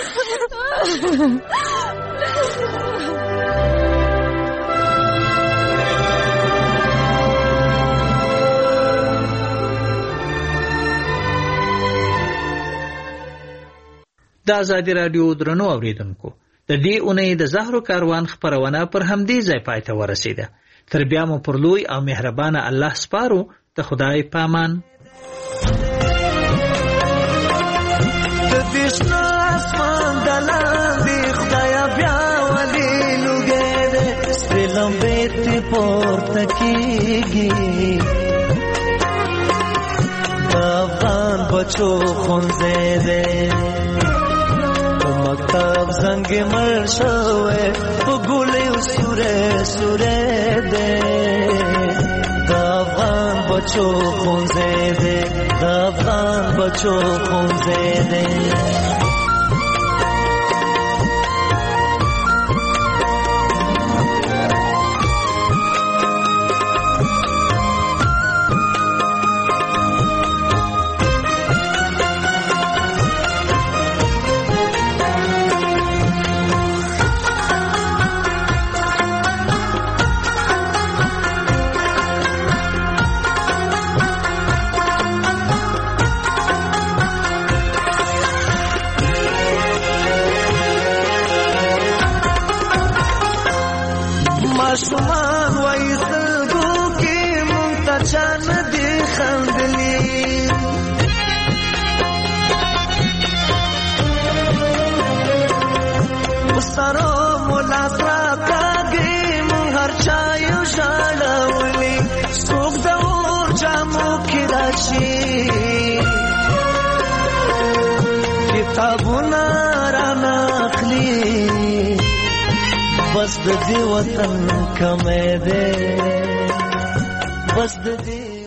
د ازادي راډیو درنو اوریدونکو، د دې اونۍ د زهرو کاروان خپرونه پر همدې ځای پای ته ورسیده. تر بیا مو پر لوی او مهربانه الله سپارو. د خدای پامان. دشنا اسمان دلاندې خدایا بیا ولې لوګې دې سپلم بیت پورته کېږي. د افغان بچو ښوونځی دی په مکتب زنګ مړ شوی په ګولیو سوری سوری دی. د افغان بچو ښوونځی دی، د افغان بچو ښوونځی دی. چان دی خندلی سارو مولا سرا کاږي مون هر چا یو شاړولې څوک د اور جامو کې راشي کتابونه را ناخلي بس د دې وطن کمې ده بس د